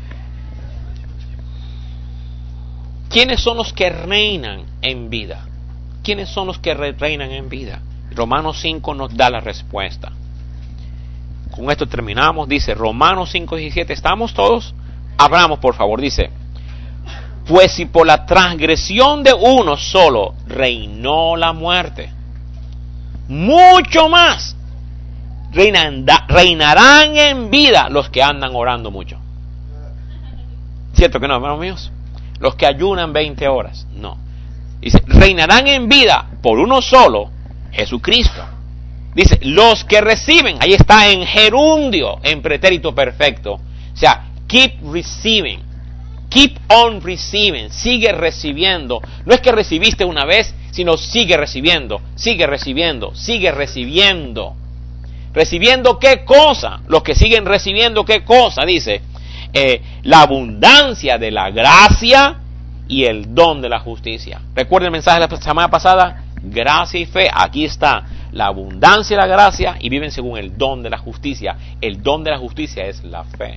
¿Quiénes son los que reinan en vida? ¿Quiénes son los que reinan en vida? Romanos cinco nos da la respuesta. Con esto terminamos. Dice Romanos cinco diecisiete. ¿Estamos todos? Abramos, por favor. Dice: pues si por la transgresión de uno solo reinó la muerte, mucho más reinarán en vida los que andan orando mucho. ¿Cierto que no, hermanos míos? Los que ayunan veinte horas. No. Dice, reinarán en vida por uno solo, Jesucristo. Dice, los que reciben, ahí está en gerundio, en pretérito perfecto. O sea, keep receiving. Keep on receiving. Sigue recibiendo. No es que recibiste una vez, sino sigue recibiendo, sigue recibiendo, sigue recibiendo. ¿Recibiendo qué cosa? Los que siguen recibiendo qué cosa, dice. Eh, la abundancia de la gracia y el don de la justicia. ¿Recuerden el mensaje de la semana pasada? Gracia y fe. Aquí está la abundancia de la gracia y viven según el don de la justicia. El don de la justicia es la fe.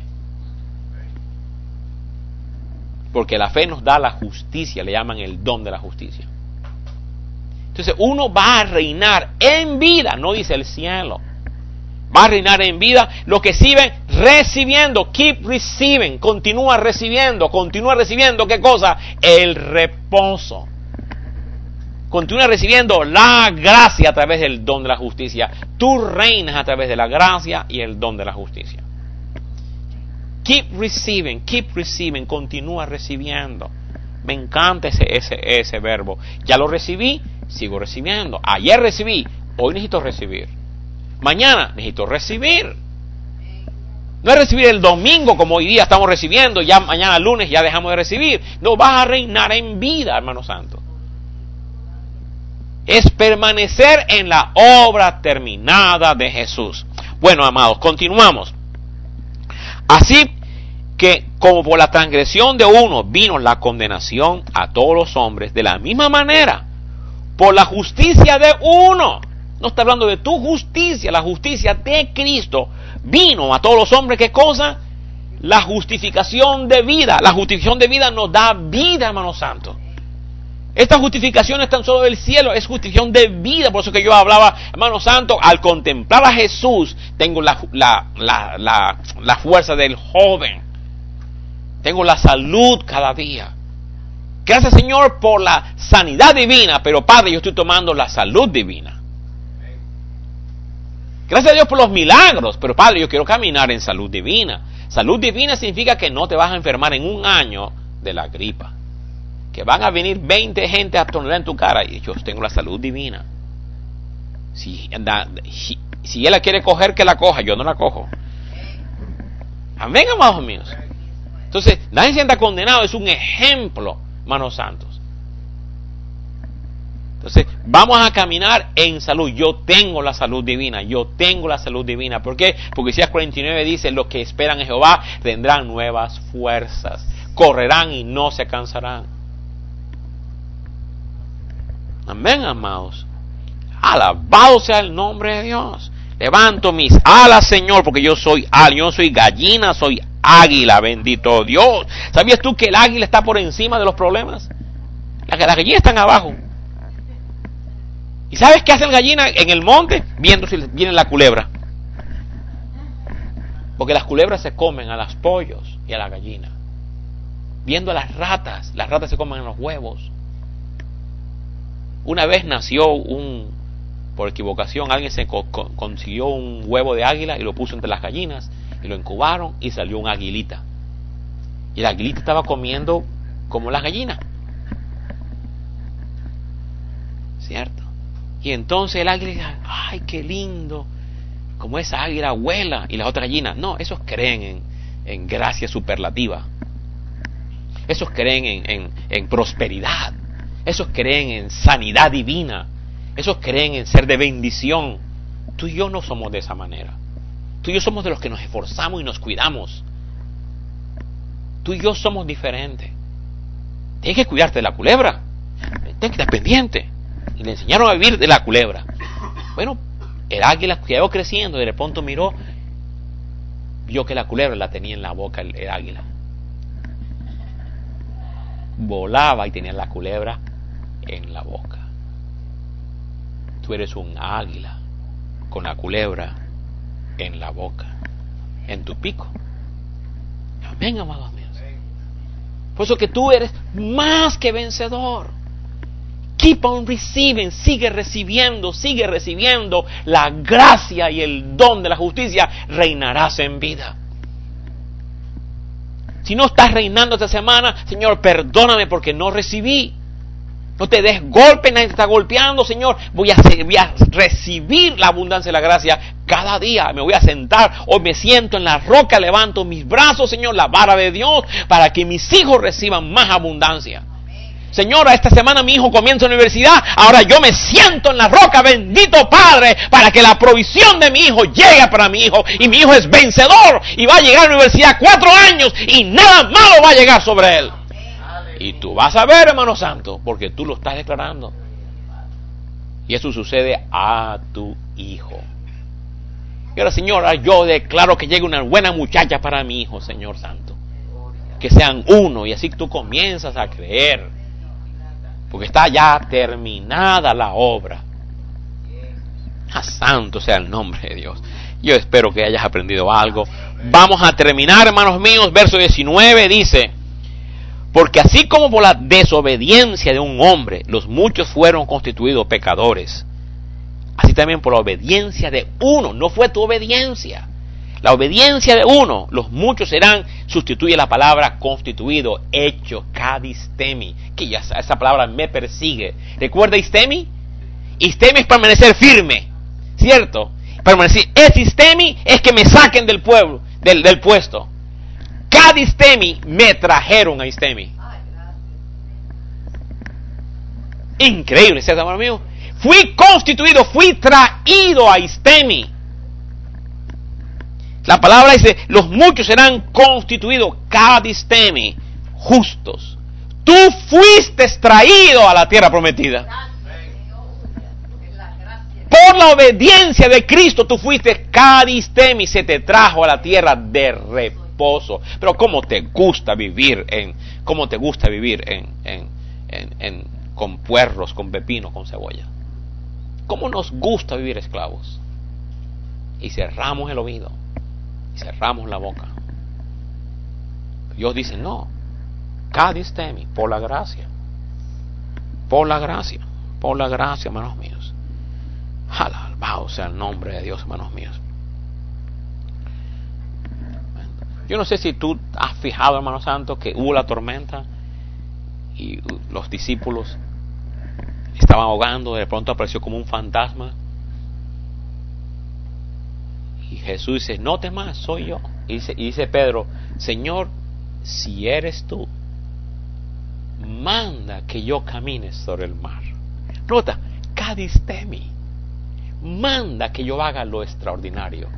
Porque la fe nos da la justicia, le llaman el don de la justicia. Entonces uno va a reinar en vida, no dice el cielo. Va a reinar en vida. Los que reciben, recibiendo. Keep receiving. Continúa recibiendo. Continúa recibiendo. ¿Qué cosa? El reposo. Continúa recibiendo la gracia a través del don de la justicia. Tú reinas a través de la gracia y el don de la justicia. Keep receiving. Keep receiving. Continúa recibiendo. Me encanta ese, ese, ese verbo. Ya lo recibí. Sigo recibiendo. Ayer recibí. Hoy necesito recibir. Mañana necesito recibir. No es recibir el domingo como hoy día estamos recibiendo, ya mañana lunes ya dejamos de recibir. No, vas a reinar en vida, hermano santo. Es permanecer en la obra terminada de Jesús. Bueno, amados, continuamos. Así que como por la transgresión de uno vino la condenación a todos los hombres, de la misma manera, por la justicia de uno. No está hablando de tu justicia, la justicia de Cristo vino a todos los hombres. ¿Qué cosa? La justificación de vida. La justificación de vida nos da vida, hermano santo. Esta justificación no es tan solo del cielo, es justificación de vida. Por eso que yo hablaba, hermano santo, al contemplar a Jesús, tengo la, la, la, la, la fuerza del joven. Tengo la salud cada día. Gracias, Señor, por la sanidad divina, pero Padre, yo estoy tomando la salud divina. Gracias a Dios por los milagros, pero Padre, yo quiero caminar en salud divina. Salud divina significa que no te vas a enfermar en un año de la gripa. Que van a venir veinte gente a tornar en tu cara y yo tengo la salud divina. Si, si, si Él la quiere coger, que la coja, yo no la cojo. Amén, amados míos. Entonces, nadie se sienta condenado, es un ejemplo, hermanos santos. Entonces, vamos a caminar en salud. Yo tengo la salud divina. Yo tengo la salud divina. ¿Por qué? Porque Isaías cuarenta y nueve dice, los que esperan en Jehová tendrán nuevas fuerzas. Correrán y no se cansarán. Amén, amados. Alabado sea el nombre de Dios. Levanto mis alas, Señor, porque yo soy águila. Yo no soy gallina, soy águila. Bendito Dios. ¿Sabías tú que el águila está por encima de los problemas? Las la gallinas están abajo. ¿Y sabes qué hace el gallina en el monte? Viendo si viene la culebra. Porque las culebras se comen a los pollos y a la gallina. Viendo a las ratas. Las ratas se comen los huevos. Una vez nació un, por equivocación, alguien se co- co- consiguió un huevo de águila y lo puso entre las gallinas y lo incubaron y salió un aguilita. Y la aguilita estaba comiendo como las gallinas. ¿Cierto? Y entonces el águila dice, ay, qué lindo, como esa águila vuela. Y las otras gallinas, no, esos creen en, en gracia superlativa. Esos creen en, en, en prosperidad. Esos creen en sanidad divina. Esos creen en ser de bendición. Tú y yo no somos de esa manera. Tú y yo somos de los que nos esforzamos y nos cuidamos. Tú y yo somos diferentes. Tienes que cuidarte de la culebra. Tienes que estar pendiente. Y le enseñaron a vivir de la culebra. Bueno, el águila quedó creciendo y de pronto miró, vio que la culebra la tenía en la boca el, el águila. Volaba y tenía la culebra en la boca. Tú eres un águila con la culebra en la boca, en tu pico. Amén, amados míos. Por eso que tú eres más que vencedor. Keep on receiving, sigue recibiendo, sigue recibiendo la gracia y el don de la justicia, reinarás en vida. Si no estás reinando esta semana, Señor, perdóname porque no recibí. No te des golpe, nadie te está golpeando, Señor. Voy a, voy a recibir la abundancia de la gracia cada día. Me voy a sentar, hoy me siento en la roca, levanto mis brazos, Señor, la vara de Dios, para que mis hijos reciban más abundancia. Señora, esta semana mi hijo comienza la universidad, ahora yo me siento en la roca, bendito Padre, para que la provisión de mi hijo llegue para mi hijo, y mi hijo es vencedor, y va a llegar a la universidad cuatro años, y nada malo va a llegar sobre él. Y tú vas a ver, hermano santo, porque tú lo estás declarando. Y eso sucede a tu hijo. Y ahora, Señora, yo declaro que llegue una buena muchacha para mi hijo, Señor santo. Que sean uno, y así tú comienzas a creer. Porque está ya terminada la obra. Ah, santo sea el nombre de Dios. Yo espero que hayas aprendido algo. Vamos a terminar, hermanos míos. Verso diecinueve dice: porque así como por la desobediencia de un hombre los muchos fueron constituidos pecadores, así también por la obediencia de uno, no fue tu obediencia, la obediencia de uno, los muchos serán, sustituye la palabra constituido, hecho, kadistemi, que ya esa palabra me persigue. ¿Recuerda istemi? Istemi es permanecer firme, ¿cierto? Permanecer, es istemi, es que me saquen del pueblo, del, del puesto. Kadistemi, me trajeron a istemi. Increíble, ¿cierto, hermano mío? Fui constituido, fui traído a istemi. La palabra dice, los muchos serán constituidos, kadistemi, justos. Tú fuiste traído a la tierra prometida. Por la obediencia de Cristo tú fuiste kadistemi, se te trajo a la tierra de reposo. Pero cómo te gusta vivir en, cómo te gusta vivir en, en, en, en con puerros, con pepino, con cebolla. Cómo nos gusta vivir esclavos. Y cerramos el oído. Cerramos la boca. Dios dice, no, kadistemi, por la gracia, por la gracia, por la gracia, hermanos míos. Alabado sea el nombre de Dios, hermanos míos. Yo no sé si tú has fijado, hermano santo, que hubo la tormenta y los discípulos estaban ahogando, de pronto apareció como un fantasma. Y Jesús dice, no temas, soy yo. Y dice, y dice Pedro, Señor, si eres tú, manda que yo camine sobre el mar. Nota, kadistemi, manda que yo haga lo extraordinario.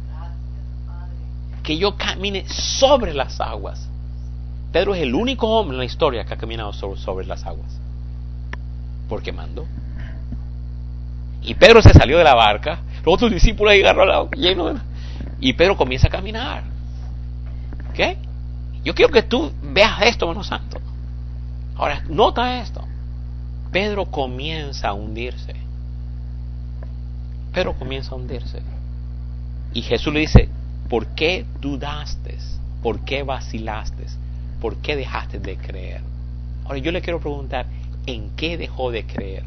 Que yo camine sobre las aguas. Pedro es el único hombre en la historia que ha caminado sobre, sobre las aguas. Porque mandó. Y Pedro se salió de la barca. Los otros discípulos agarraron el agua lleno de... Y Pedro comienza a caminar. ¿Ok? Yo quiero que tú veas esto, hermano santo. Ahora, nota esto. Pedro comienza a hundirse. Pedro comienza a hundirse. Y Jesús le dice, ¿por qué dudaste? ¿Por qué vacilaste? ¿Por qué dejaste de creer? Ahora yo le quiero preguntar, ¿en qué dejó de creer?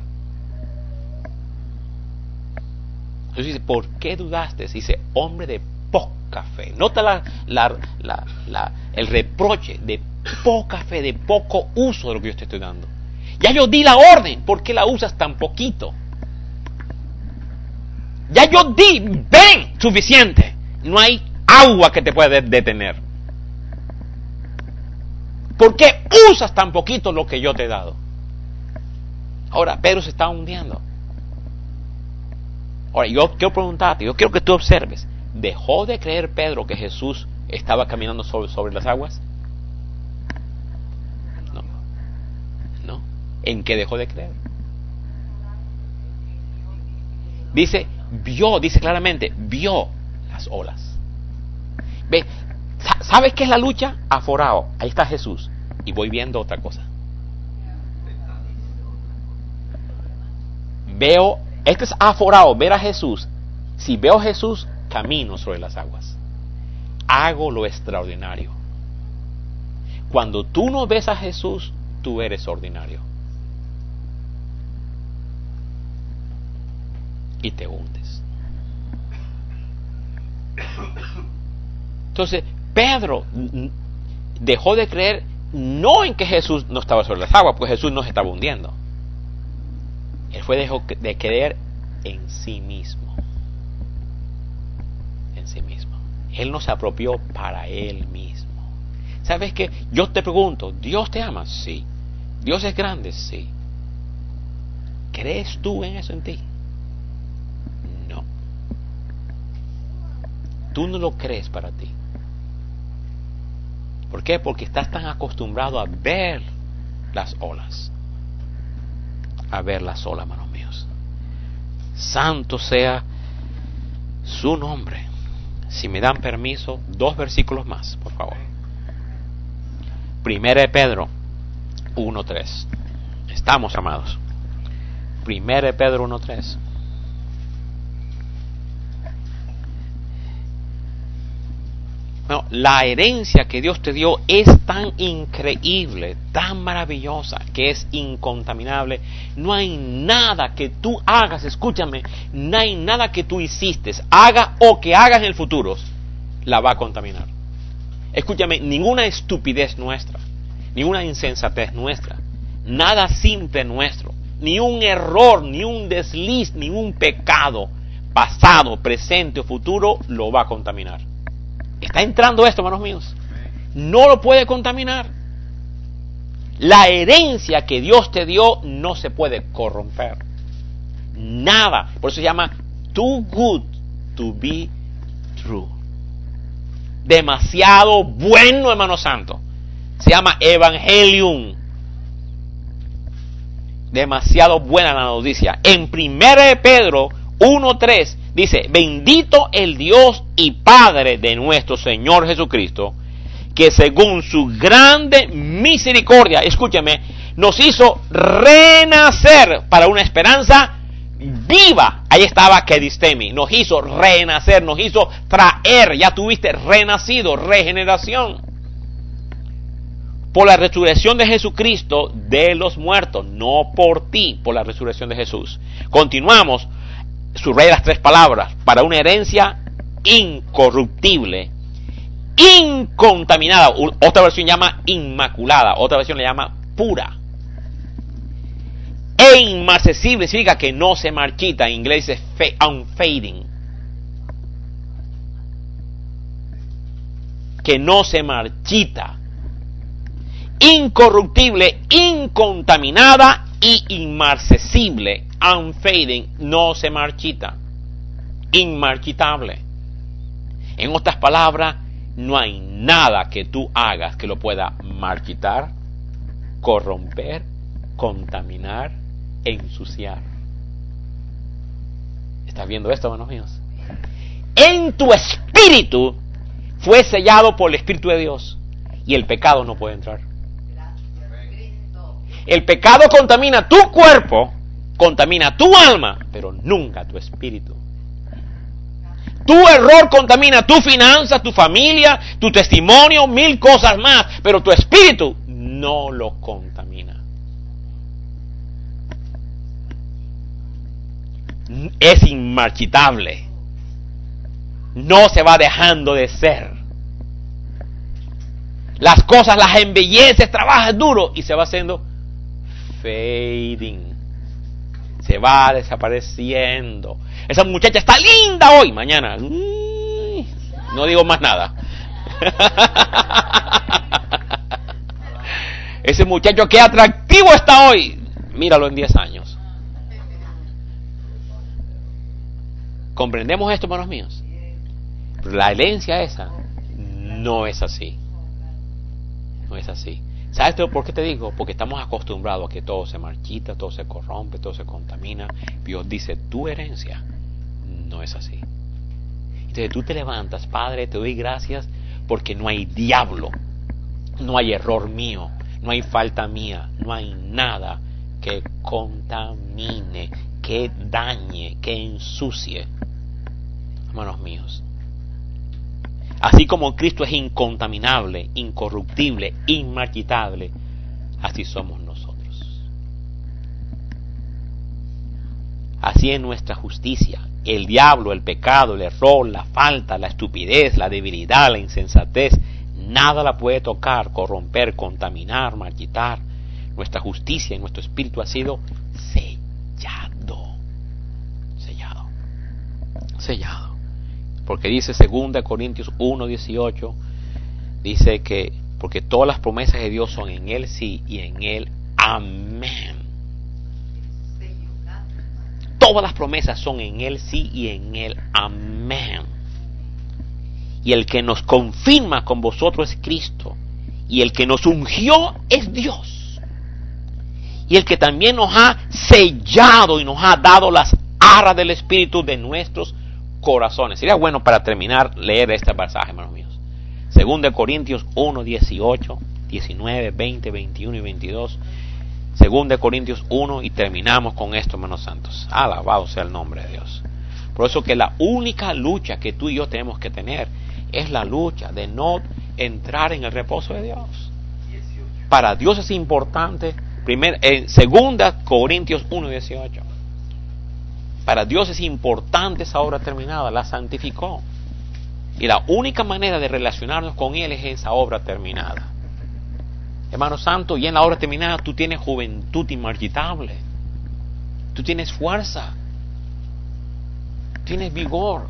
Jesús dice, ¿por qué dudaste? Dice, hombre de poca fe. Nota la, la, la, la, el reproche de poca fe, de poco uso de lo que yo te estoy dando. Ya yo di la orden, ¿por qué la usas tan poquito? Ya yo di, ven, suficiente. No hay agua que te pueda detener. ¿Por qué usas tan poquito lo que yo te he dado? Ahora, Pedro se está hundiendo. Ahora, yo quiero preguntarte, yo quiero que tú observes, ¿dejó de creer Pedro que Jesús estaba caminando sobre, sobre las aguas? No. No. ¿En qué dejó de creer? Dice, vio, dice claramente, vio las olas. Ve, ¿sabes qué es la lucha? Aforado, ahí está Jesús, y voy viendo otra cosa. Veo, este es aforado, ver a Jesús. Si veo a Jesús, camino sobre las aguas. Hago lo extraordinario. Cuando tú no ves a Jesús, tú eres ordinario. Y te hundes. Entonces, Pedro dejó de creer no en que Jesús no estaba sobre las aguas, porque Jesús no se estaba hundiendo. Él fue dejó de creer en sí mismo. En sí mismo. Él no se apropió para él mismo. ¿Sabes qué? Yo te pregunto, ¿Dios te ama? Sí. ¿Dios es grande? Sí. ¿Crees tú en eso en ti? No. Tú no lo crees para ti. ¿Por qué? Porque estás tan acostumbrado a ver las olas. A ver las olas, hermanos míos. Santo sea su nombre. Si me dan permiso, dos versículos más, por favor. Primera de Pedro uno tres. Estamos, amados. Primera de Pedro uno tres. No, la herencia que Dios te dio es tan increíble, tan maravillosa, que es incontaminable. No hay nada que tú hagas, escúchame, no hay nada que tú hiciste, haga o que hagas en el futuro, la va a contaminar. Escúchame, ninguna estupidez nuestra, ninguna insensatez nuestra, nada simple nuestro, ni un error, ni un desliz, ni un pecado, pasado, presente o futuro, lo va a contaminar. ¿Está entrando esto, hermanos míos? No lo puede contaminar. La herencia que Dios te dio no se puede corromper. Nada. Por eso se llama too good to be true. Demasiado bueno, hermano santo. Se llama Evangelium. Demasiado buena la noticia. En primera de Pedro uno tres dice: bendito el Dios y Padre de nuestro Señor Jesucristo, que según su grande misericordia, escúchame, nos hizo renacer para una esperanza viva. Ahí estaba Kedistemi, nos hizo renacer, nos hizo traer, ya tuviste renacido, regeneración, por la resurrección de Jesucristo de los muertos, no por ti, por la resurrección de Jesús. Continuamos, subraya las tres palabras, para una herencia incorruptible, incontaminada, otra versión llama inmaculada, otra versión le llama pura, e inmarcesible, significa que no se marchita, en inglés es unfading, que no se marchita, incorruptible, incontaminada y inmarcesible. Unfading, no se marchita, inmarchitable. En otras palabras, no hay nada que tú hagas que lo pueda marchitar, corromper, contaminar, ensuciar. ¿Estás viendo esto, hermanos míos? En tu espíritu fue sellado por el Espíritu de Dios y el pecado no puede entrar. El pecado contamina tu cuerpo, contamina tu alma, pero nunca tu espíritu. Tu error contamina tu finanza, tu familia, tu testimonio, mil cosas más, pero tu espíritu no lo contamina. Es inmarchitable. No se va dejando de ser. Las cosas las embelleces, trabajas duro y se va haciendo fading. Se va desapareciendo. Esa muchacha está linda hoy, mañana no digo más nada. Ese muchacho qué atractivo está hoy, míralo en diez años. ¿Comprendemos esto, hermanos míos? La herencia esa no es así. No es así. ¿Sabes por qué te digo? Porque estamos acostumbrados a que todo se marchita, todo se corrompe, todo se contamina. Dios dice, tu herencia no es así. Entonces tú te levantas, Padre, te doy gracias porque no hay diablo, no hay error mío, no hay falta mía, no hay nada que contamine, que dañe, que ensucie. Hermanos míos, así como Cristo es incontaminable, incorruptible, inmarchitable, así somos nosotros. Así es nuestra justicia. El diablo, el pecado, el error, la falta, la estupidez, la debilidad, la insensatez, nada la puede tocar, corromper, contaminar, marchitar. Nuestra justicia y nuestro espíritu ha sido sellado. Sellado. Sellado. Porque dice segunda Corintios uno dieciocho, dice que porque todas las promesas de Dios son en Él sí y en Él amén. Todas las promesas son en Él sí y en Él amén. Y el que nos confirma con vosotros es Cristo, y el que nos ungió es Dios, y el que también nos ha sellado y nos ha dado las arras del Espíritu de nuestros corazones. Sería bueno para terminar leer este pasaje, hermanos míos. Segunda Corintios uno dieciocho, diecinueve, veinte, veintiuno y veintidós. Segunda Corintios uno, y terminamos con esto, hermanos santos. Alabado sea el nombre de Dios. Por eso que la única lucha que tú y yo tenemos que tener es la lucha de no entrar en el reposo de Dios. Para Dios es importante, primer, en segunda Corintios uno dieciocho. Para Dios es importante esa obra terminada, la santificó. Y la única manera de relacionarnos con Él es esa obra terminada. Hermano santo, y en la obra terminada tú tienes juventud inmarchitable. Tú tienes fuerza. Tienes vigor.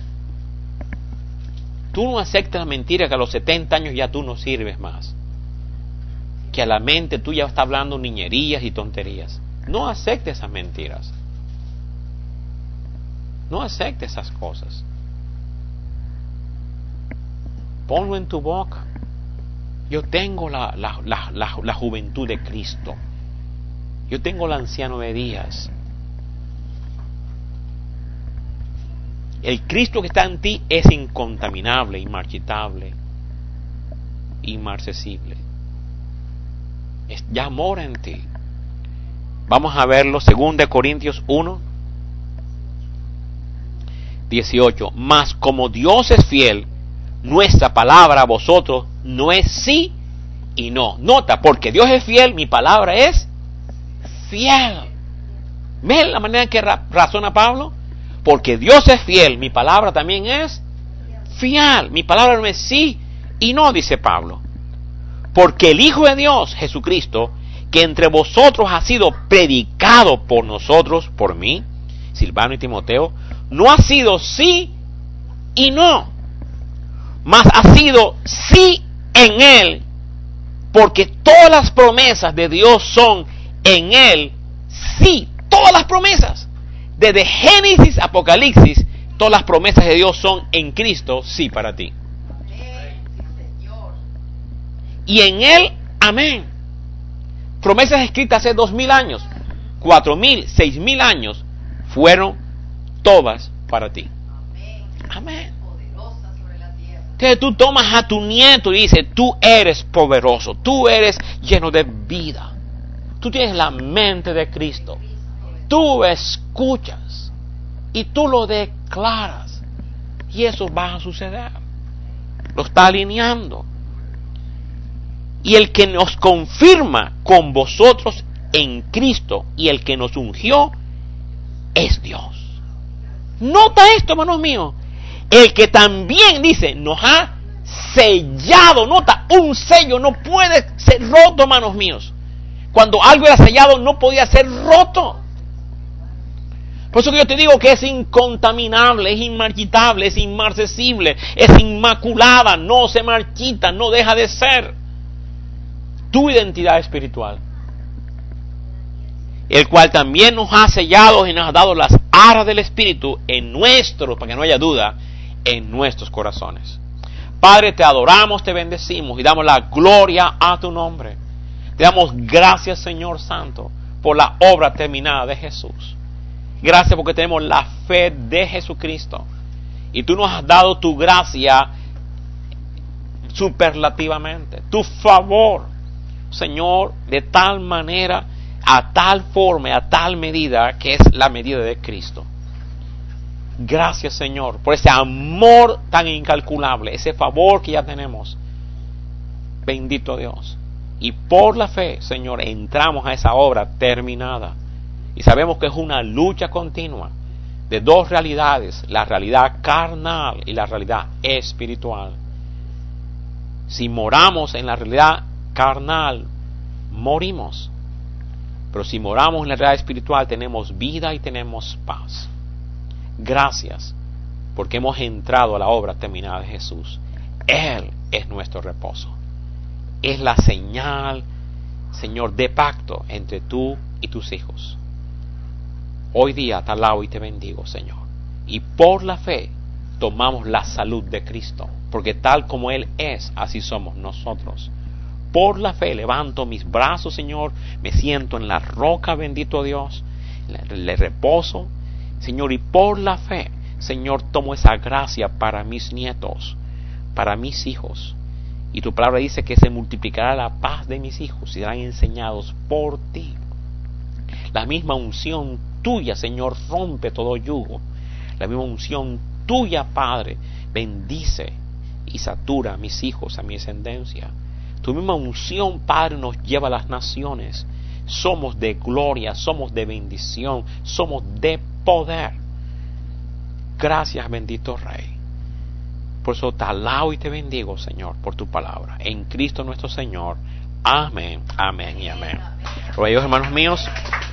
Tú no aceptas la mentira que a los setenta años ya tú no sirves más. Que a la mente tú ya estás hablando niñerías y tonterías. No aceptes esas mentiras. No aceptes esas cosas. Ponlo en tu boca. Yo tengo la, la, la, la, la juventud de Cristo. Yo tengo el anciano de días. El Cristo que está en ti es incontaminable, inmarchitable, inmarcesible. Es, ya mora en ti. Vamos a verlo, segunda Corintios uno dieciocho. Mas como Dios es fiel, nuestra palabra a vosotros no es sí y no. Nota, porque Dios es fiel, mi palabra es fiel. ¿Ven la manera en que ra- razona Pablo? Porque Dios es fiel, mi palabra también es fiel. Mi palabra no es sí y no, dice Pablo. Porque el Hijo de Dios, Jesucristo, que entre vosotros ha sido predicado por nosotros, por mí, Silvano y Timoteo, no ha sido sí y no, mas ha sido sí en Él, porque todas las promesas de Dios son en Él, sí, todas las promesas. Desde Génesis, Apocalipsis, todas las promesas de Dios son en Cristo, sí para ti. Y en Él, amén. Promesas escritas hace dos mil años, cuatro mil, seis mil años, fueron todas para ti. Amén. Entonces tú tomas a tu nieto y dices, tú eres poderoso, tú eres lleno de vida. Tú tienes la mente de Cristo. Tú escuchas y tú lo declaras. Y eso va a suceder. Lo está alineando. Y el que nos confirma con vosotros en Cristo y el que nos ungió es Dios. Nota esto, hermanos míos. El que también dice, nos ha sellado. Nota, un sello no puede ser roto, hermanos míos. Cuando algo era sellado no podía ser roto. Por eso que yo te digo que es incontaminable, es inmarchitable, es inmarcesible, es inmaculada, no se marchita, no deja de ser tu identidad espiritual. El cual también nos ha sellado y nos ha dado las aras del Espíritu en nuestro, para que no haya duda, en nuestros corazones. Padre, te adoramos, te bendecimos y damos la gloria a tu nombre. Te damos gracias, Señor Santo, por la obra terminada de Jesús. Gracias porque tenemos la fe de Jesucristo. Y tú nos has dado tu gracia superlativamente. Tu favor, Señor, de tal manera, a tal forma, a tal medida, que es la medida de Cristo. Gracias, Señor, por ese amor tan incalculable, ese favor que ya tenemos. Bendito Dios. Y por la fe, Señor, entramos a esa obra terminada. Y sabemos que es una lucha continua de dos realidades, la realidad carnal y la realidad espiritual. Si moramos en la realidad carnal, morimos. Pero si moramos en la realidad espiritual, tenemos vida y tenemos paz. Gracias, porque hemos entrado a la obra terminada de Jesús. Él es nuestro reposo. Es la señal, Señor, de pacto entre tú y tus hijos. Hoy día te alabo y te bendigo, Señor. Y por la fe tomamos la salud de Cristo, porque tal como Él es, así somos nosotros. Por la fe levanto mis brazos, Señor, me siento en la roca, bendito Dios, le, le reposo, Señor, y por la fe, Señor, tomo esa gracia para mis nietos, para mis hijos. Y tu palabra dice que se multiplicará la paz de mis hijos y serán enseñados por ti. La misma unción tuya, Señor, rompe todo yugo. La misma unción tuya, Padre, bendice y satura a mis hijos, a mi descendencia. Tu misma unción, Padre, nos lleva a las naciones. Somos de gloria, somos de bendición, somos de poder. Gracias, bendito Rey. Por eso te alabo y te bendigo, Señor, por tu palabra. En Cristo nuestro Señor. Amén, amén y amén. Ruegos, hermanos míos,